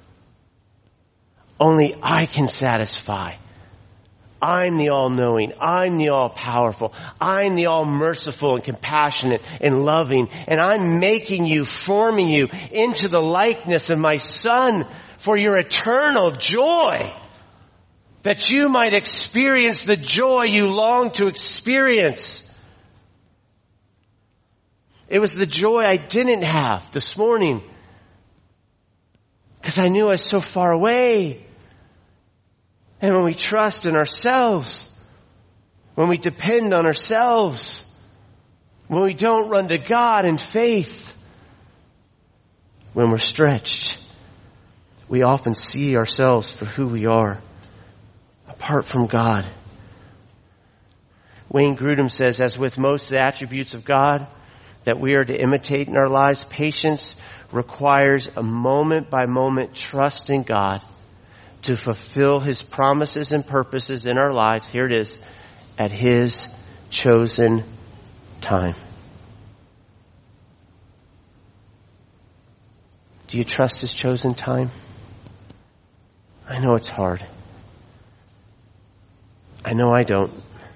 Speaker 1: Only I can satisfy. I'm the all-knowing. I'm the all-powerful. I'm the all-merciful and compassionate and loving. And I'm making you, forming you into the likeness of my Son for your eternal joy. That you might experience the joy you long to experience. It was the joy I didn't have this morning because I knew I was so far away. And when we trust in ourselves, when we depend on ourselves, when we don't run to God in faith, when we're stretched, we often see ourselves for who we are, apart from God. Wayne Grudem says, as with most of the attributes of God that we are to imitate in our lives, patience requires a moment-by-moment trust in God to fulfill His promises and purposes in our lives. Here it is, at His chosen time. Do you trust His chosen time? I know it's hard. I know I don't.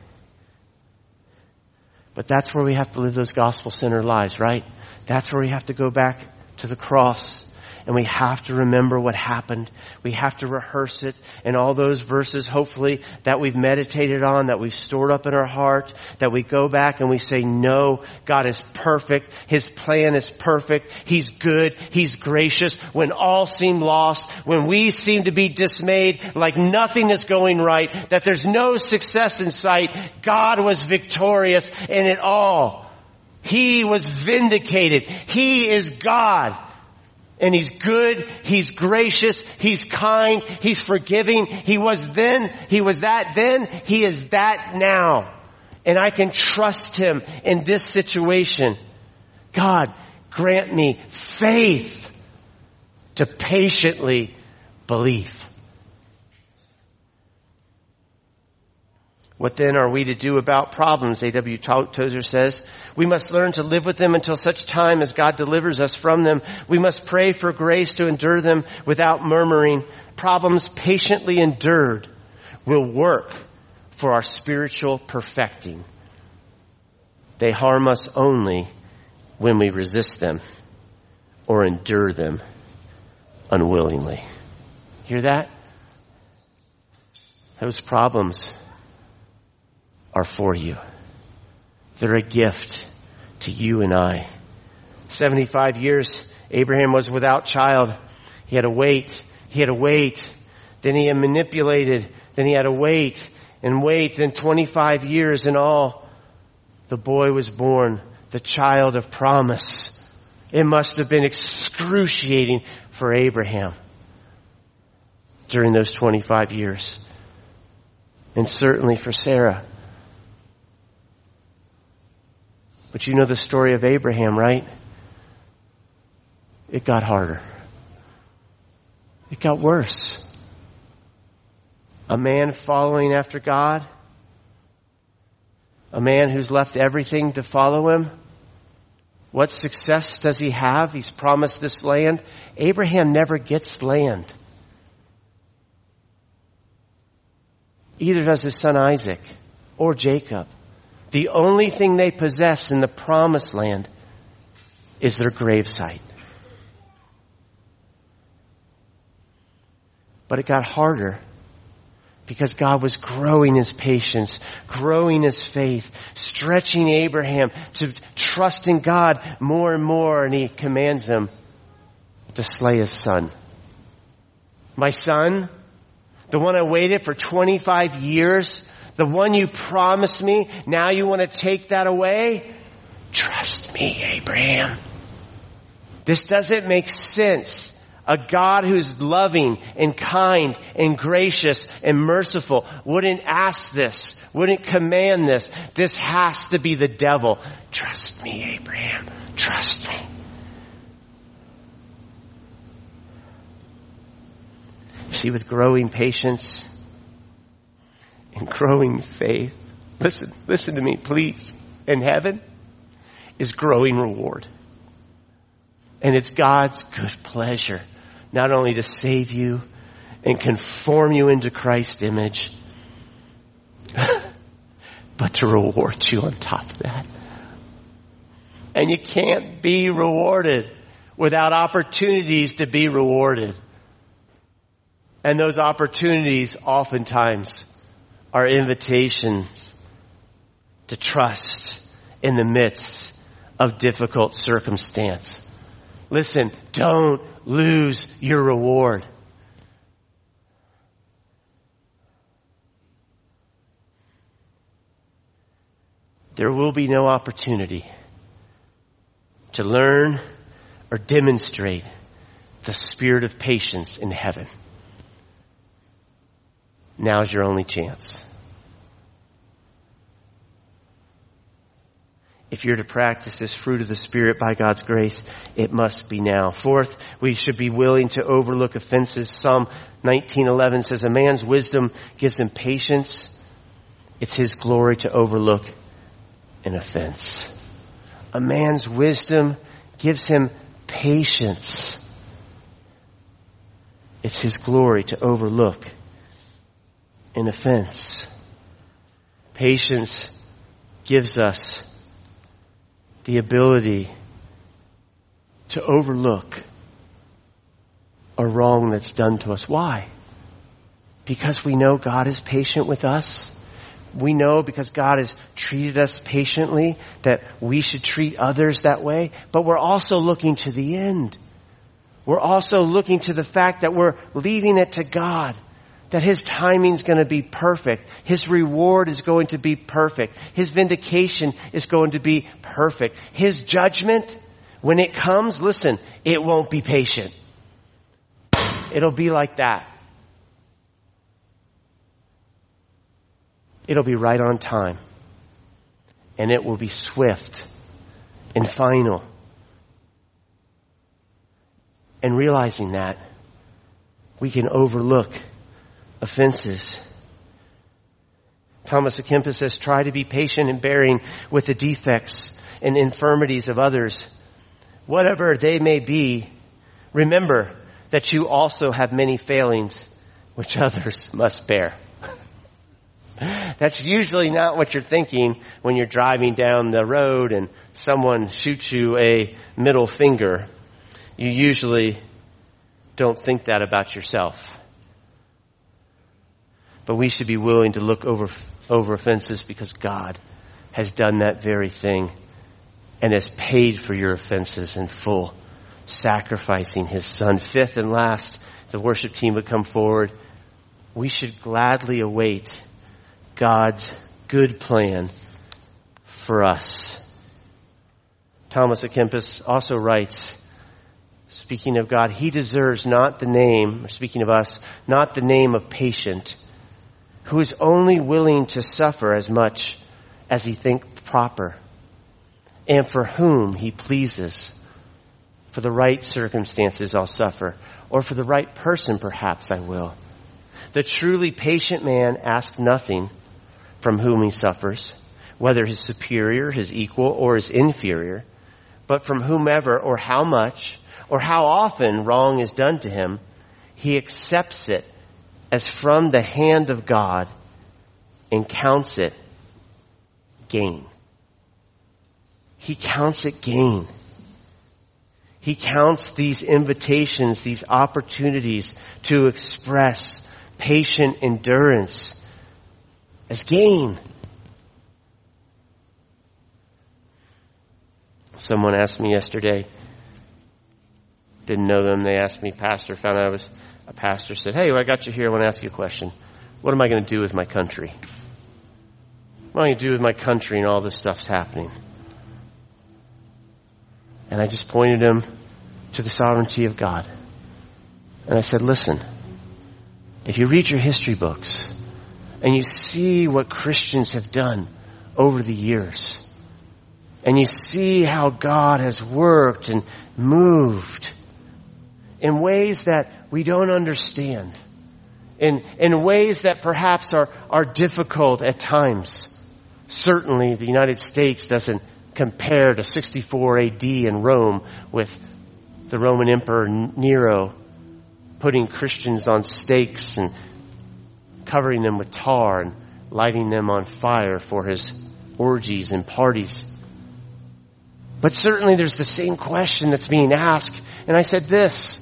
Speaker 1: But that's where we have to live those gospel-centered lives, right? That's where we have to go back to the cross. And we have to remember what happened. We have to rehearse it. And all those verses, hopefully, that we've meditated on, that we've stored up in our heart, that we go back and we say, no, God is perfect. His plan is perfect. He's good. He's gracious. When all seem lost, when we seem to be dismayed, like nothing is going right, that there's no success in sight, God was victorious in it all. He was vindicated. He is God. And He's good, He's gracious, He's kind, He's forgiving. He was then, He was that then, He is that now. And I can trust Him in this situation. God, grant me faith to patiently believe. What then are we to do about problems? A.W. Tozer says, we must learn to live with them until such time as God delivers us from them. We must pray for grace to endure them without murmuring. Problems patiently endured will work for our spiritual perfecting. They harm us only when we resist them or endure them unwillingly. Hear that? Those problems are for you. They're a gift to you and I. 75 years, Abraham was without child. He had to wait. He had to wait. Then he had manipulated. Then he had to wait and wait. Then 25 years in all, the boy was born, the child of promise. It must have been excruciating for Abraham during those 25 years. And certainly for Sarah. But you know the story of Abraham, right? It got harder. It got worse. A man following after God. A man who's left everything to follow Him. What success does he have? He's promised this land. Abraham never gets land. Either does his son Isaac or Jacob. The only thing they possess in the promised land is their gravesite. But it got harder because God was growing His patience, growing His faith, stretching Abraham to trust in God more and more. And He commands him to slay his son. My son, the one I waited for 25 years, the one you promised me, now you want to take that away? Trust me, Abraham. This doesn't make sense. A God who's loving and kind and gracious and merciful wouldn't ask this, wouldn't command this. This has to be the devil. Trust me, Abraham. Trust me. See, with growing patience and growing faith, listen to me, please. In heaven is growing reward. And it's God's good pleasure not only to save you and conform you into Christ's image, but to reward you on top of that. And you can't be rewarded without opportunities to be rewarded. And those opportunities oftentimes are invitations to trust in the midst of difficult circumstance. Listen, don't lose your reward. There will be no opportunity to learn or demonstrate the spirit of patience in heaven. Now's your only chance. If you're to practice this fruit of the Spirit by God's grace, it must be now. Fourth, we should be willing to overlook offenses. Psalm 19:11 says, a man's wisdom gives him patience. It's his glory to overlook an offense. A man's wisdom gives him patience. It's his glory to overlook an offense. Patience gives us the ability to overlook a wrong that's done to us. Why? Because we know God is patient with us. We know because God has treated us patiently that we should treat others that way. But we're also looking to the end. We're also looking to the fact that we're leaving it to God. That His timing's going to be perfect. His reward is going to be perfect. His vindication is going to be perfect. His judgment, when it comes, listen, it won't be patient. It'll be like that. It'll be right on time. And it will be swift and final. And realizing that, we can overlook offenses. Thomas à Kempis says, try to be patient in bearing with the defects and infirmities of others. Whatever they may be, remember that you also have many failings which others must bear. That's usually not what you're thinking when you're driving down the road and someone shoots you a middle finger. You usually don't think that about yourself. But we should be willing to look over offenses because God has done that very thing and has paid for your offenses in full, sacrificing His Son. Fifth and last, the worship team would come forward. We should gladly await God's good plan for us. Thomas à Kempis also writes, speaking of God, He deserves not the name, or speaking of us, not the name of patient, who is only willing to suffer as much as he thinks proper, and for whom He pleases. For the right circumstances I'll suffer, or for the right person perhaps I will. The truly patient man asks nothing from whom he suffers, whether his superior, his equal, or his inferior, but from whomever or how much or how often wrong is done to him, he accepts it as from the hand of God and counts it gain. He counts it gain. He counts these invitations, these opportunities to express patient endurance as gain. Someone asked me yesterday, didn't know them, they asked me, pastor, found out I was a pastor, said, hey, well, I got you here, I want to ask you a question. What am I going to do with my country? What am I going to do with my country and all this stuff's happening? And I just pointed him to the sovereignty of God. And I said, listen, if you read your history books and you see what Christians have done over the years, and you see how God has worked and moved in ways that we don't understand, in ways that perhaps are difficult at times. Certainly the United States doesn't compare to 64 AD in Rome with the Roman Emperor Nero putting Christians on stakes and covering them with tar and lighting them on fire for his orgies and parties. But certainly there's the same question that's being asked. And I said this,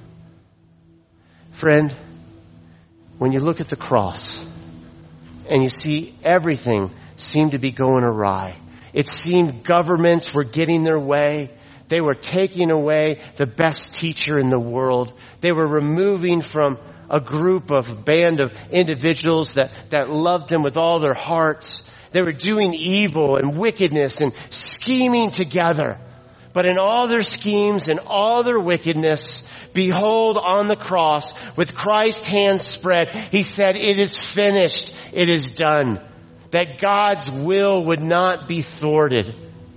Speaker 1: friend, when you look at the cross and you see everything seem to be going awry, it seemed governments were getting their way, They were taking away the best teacher in the world. They were removing from a band of individuals that loved him with all their hearts. They were doing evil and wickedness and scheming together. But in all their schemes and all their wickedness, behold, on the cross, with Christ's hands spread, he said, it is finished, it is done. That God's will would not be thwarted.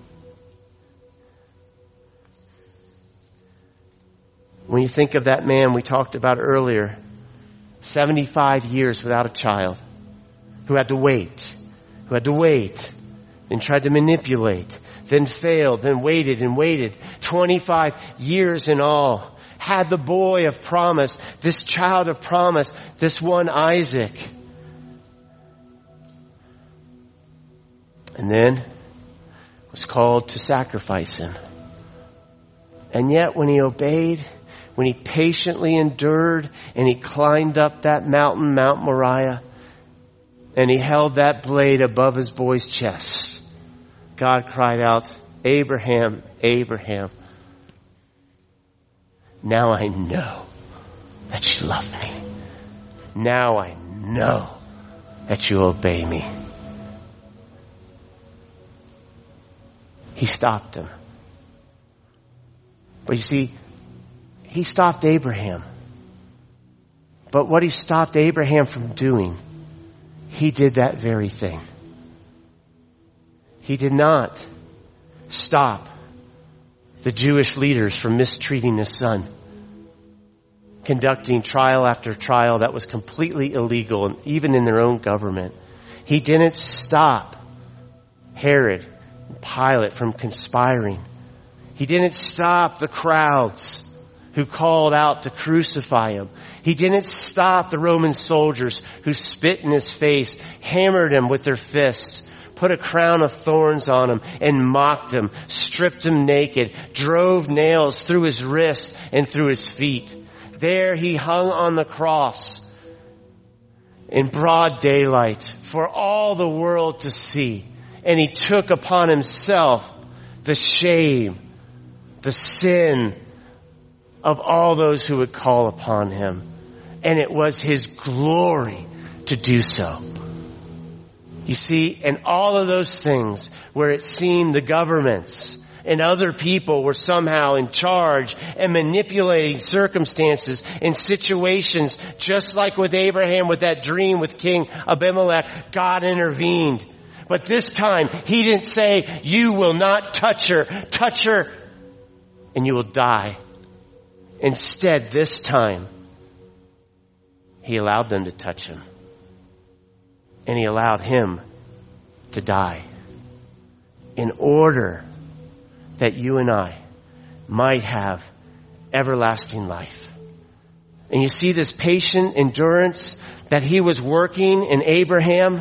Speaker 1: When you think of that man we talked about earlier, 75 years without a child, who had to wait, and tried to manipulate, then failed, then waited and waited, 25 years in all, had the boy of promise, this child of promise, this one Isaac. And then was called to sacrifice him. And yet when he obeyed, when he patiently endured and he climbed up that mountain, Mount Moriah, and he held that blade above his boy's chest, God cried out, Abraham, Abraham, now I know that you love me. Now I know that you obey me. He stopped him. But you see, he stopped Abraham. But what he stopped Abraham from doing, he did that very thing. He did not stop the Jewish leaders from mistreating his son, conducting trial after trial that was completely illegal, and even in their own government. He didn't stop Herod and Pilate from conspiring. He didn't stop the crowds who called out to crucify him. He didn't stop the Roman soldiers who spit in his face, hammered him with their fists, put a crown of thorns on him and mocked him, stripped him naked, drove nails through his wrists and through his feet. There he hung on the cross in broad daylight for all the world to see. And he took upon himself the shame, the sin of all those who would call upon him. And it was his glory to do so. You see, and all of those things where it seemed the governments and other people were somehow in charge and manipulating circumstances and situations, just like with Abraham with that dream with King Abimelech, God intervened. But this time, he didn't say, you will not touch her, and you will die. Instead, this time, he allowed them to touch him. And he allowed him to die in order that you and I might have everlasting life. And you see this patient endurance that he was working in Abraham.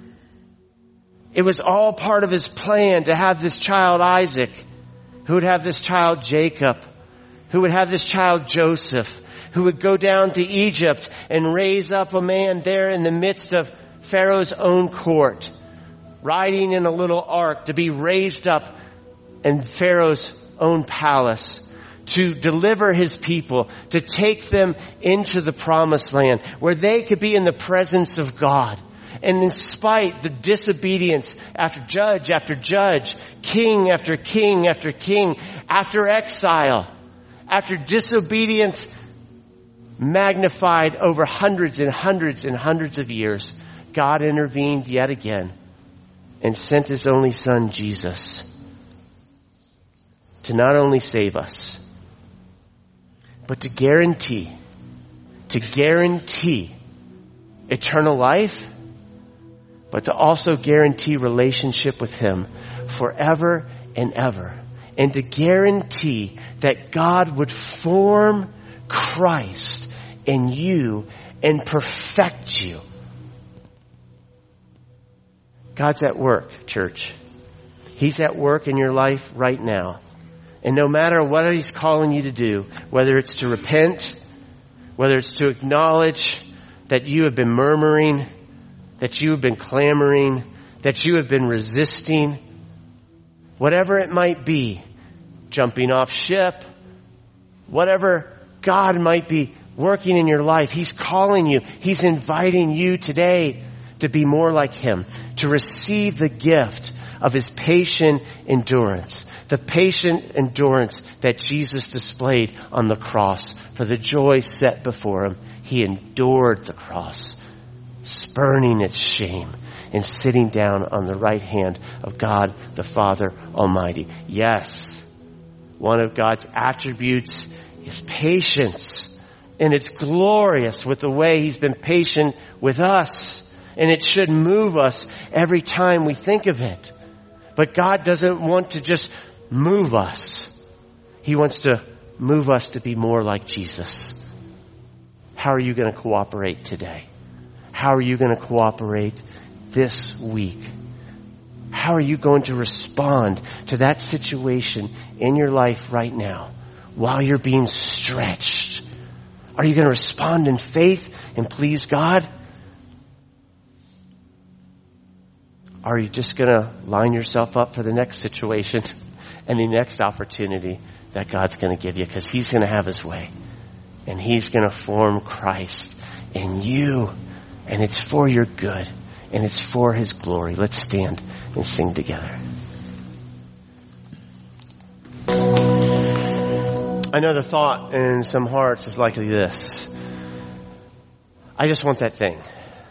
Speaker 1: It was all part of his plan to have this child Isaac, who would have this child Jacob, who would have this child Joseph, who would go down to Egypt and raise up a man there in the midst of Pharaoh's own court, riding in a little ark to be raised up in Pharaoh's own palace, to deliver his people, to take them into the promised land where they could be in the presence of God. And in spite the disobedience after judge, king after king after king, after exile, after disobedience magnified over hundreds and hundreds and hundreds of years, God intervened yet again and sent his only son, Jesus, to not only save us, but to guarantee eternal life, but to also guarantee relationship with him forever and ever. And to guarantee that God would form Christ in you and perfect you. God's at work, church. He's at work in your life right now. And no matter what he's calling you to do, whether it's to repent, whether it's to acknowledge that you have been murmuring, that you have been clamoring, that you have been resisting, whatever it might be, jumping off ship, whatever God might be working in your life, He's calling you. He's inviting you today to be more like Him, to receive the gift of His patient endurance. The patient endurance that Jesus displayed on the cross. For the joy set before Him, He endured the cross, spurning its shame, and sitting down on the right hand of God the Father Almighty. Yes, one of God's attributes is patience. And it's glorious with the way He's been patient with us. And it should move us every time we think of it. But God doesn't want to just move us. He wants to move us to be more like Jesus. How are you going to cooperate today? How are you going to cooperate this week? How are you going to respond to that situation in your life right now while you're being stretched? Are you going to respond in faith and please God? Are you just going to line yourself up for the next situation and the next opportunity that God's going to give you? Because He's going to have His way. And He's going to form Christ in you. And it's for your good. And it's for His glory. Let's stand and sing together. I know the thought in some hearts is likely this. I just want that thing.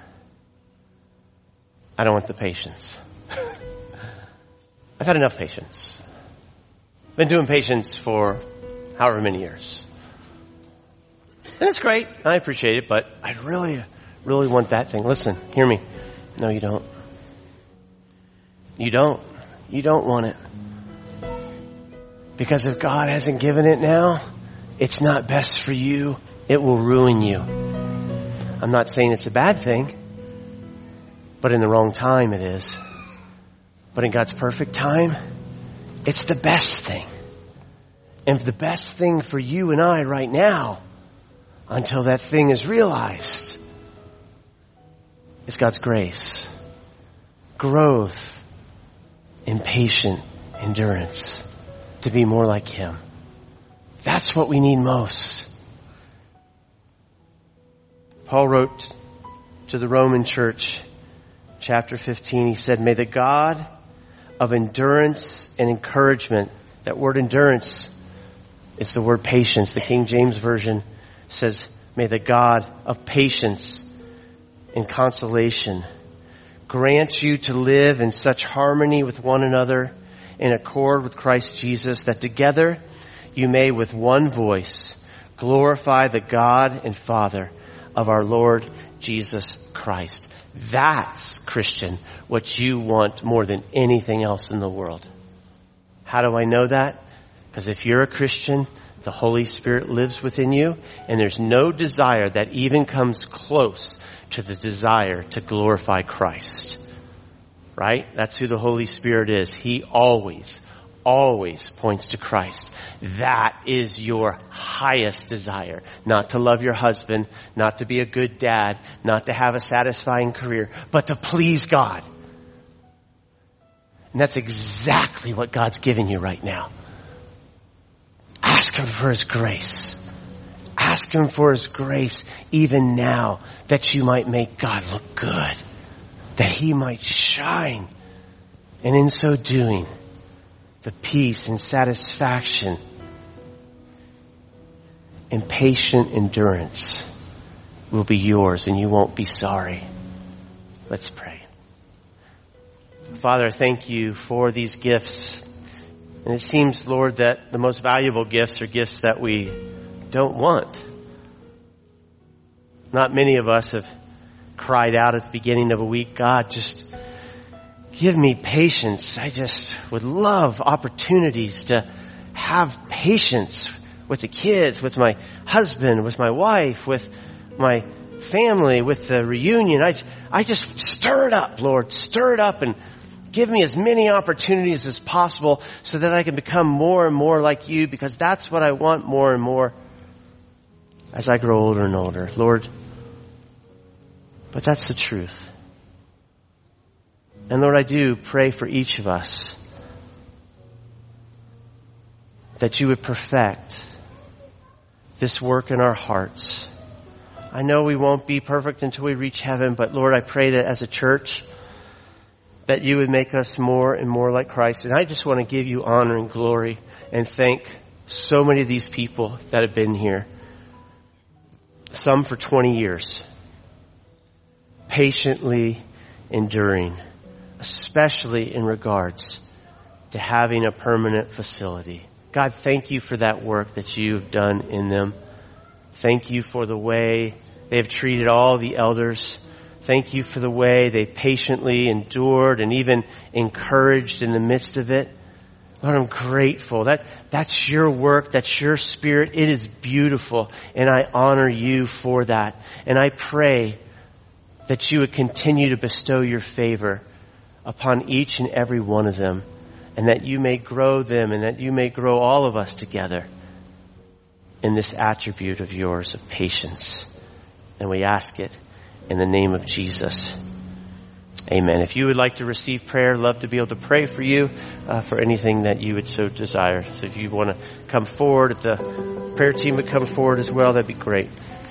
Speaker 1: I don't want the patience. I've had enough patience. Been doing patience for however many years. And it's great. I appreciate it, but I really want that thing. Listen, hear me. No, you don't. You don't. You don't want it. Because if God hasn't given it now, it's not best for you. It will ruin you. I'm not saying it's a bad thing, but in the wrong time it is. But in God's perfect time, it's the best thing. And the best thing for you and I right now, until that thing is realized, is God's grace, growth, and patient endurance to be more like Him. That's what we need most. Paul wrote to the Roman church, chapter 15, he said, may the God of endurance and encouragement, that word endurance is the word patience. The King James Version says, may the God of patience and consolation grant you to live in such harmony with one another in accord with Christ Jesus, that together you may with one voice glorify the God and Father of our Lord Jesus Christ. That's, Christian, what you want more than anything else in the world. How do I know that? Because if you're a Christian, the Holy Spirit lives within you, and there's no desire that even comes close to the desire to glorify Christ. Right? That's who the Holy Spirit is. He always points to Christ. That is your highest desire. Not to love your husband, not to be a good dad, not to have a satisfying career, but to please God. And that's exactly what God's giving you right now. Ask Him for His grace. Ask Him for His grace even now, that you might make God look good, that He might shine. And in so doing, the peace and satisfaction and patient endurance will be yours, and you won't be sorry. Let's pray. Father, thank You for these gifts. And it seems, Lord, that the most valuable gifts are gifts that we don't want. Not many of us have cried out at the beginning of a week, God, just give me patience. I just would love opportunities to have patience with the kids, with my husband, with my wife, with my family, with the reunion. I just stir it up, Lord. Stir it up and give me as many opportunities as possible so that I can become more and more like You, because that's what I want more and more as I grow older and older, Lord. But that's the truth. And Lord, I do pray for each of us that you would perfect this work in our hearts. I know we won't be perfect until we reach heaven, but Lord, I pray that as a church, that you would make us more and more like Christ. And I just want to give you honor and glory and thank so many of these people that have been here. Some for 20 years. Patiently enduring, especially in regards to having a permanent facility. God, thank you for that work that you've done in them. Thank you for the way they have treated all the elders. Thank you for the way they patiently endured and even encouraged in the midst of it. Lord, I'm grateful. That's your work. That's your spirit. It is beautiful. And I honor you for that. And I pray that you would continue to bestow your favor upon each and every one of them. And that you may grow them and that you may grow all of us together in this attribute of yours of patience. And we ask it in the name of Jesus. Amen. If you would like to receive prayer, I'd love to be able to pray for you for anything that you would so desire. So if you want to come forward, if the prayer team would come forward as well, that'd be great.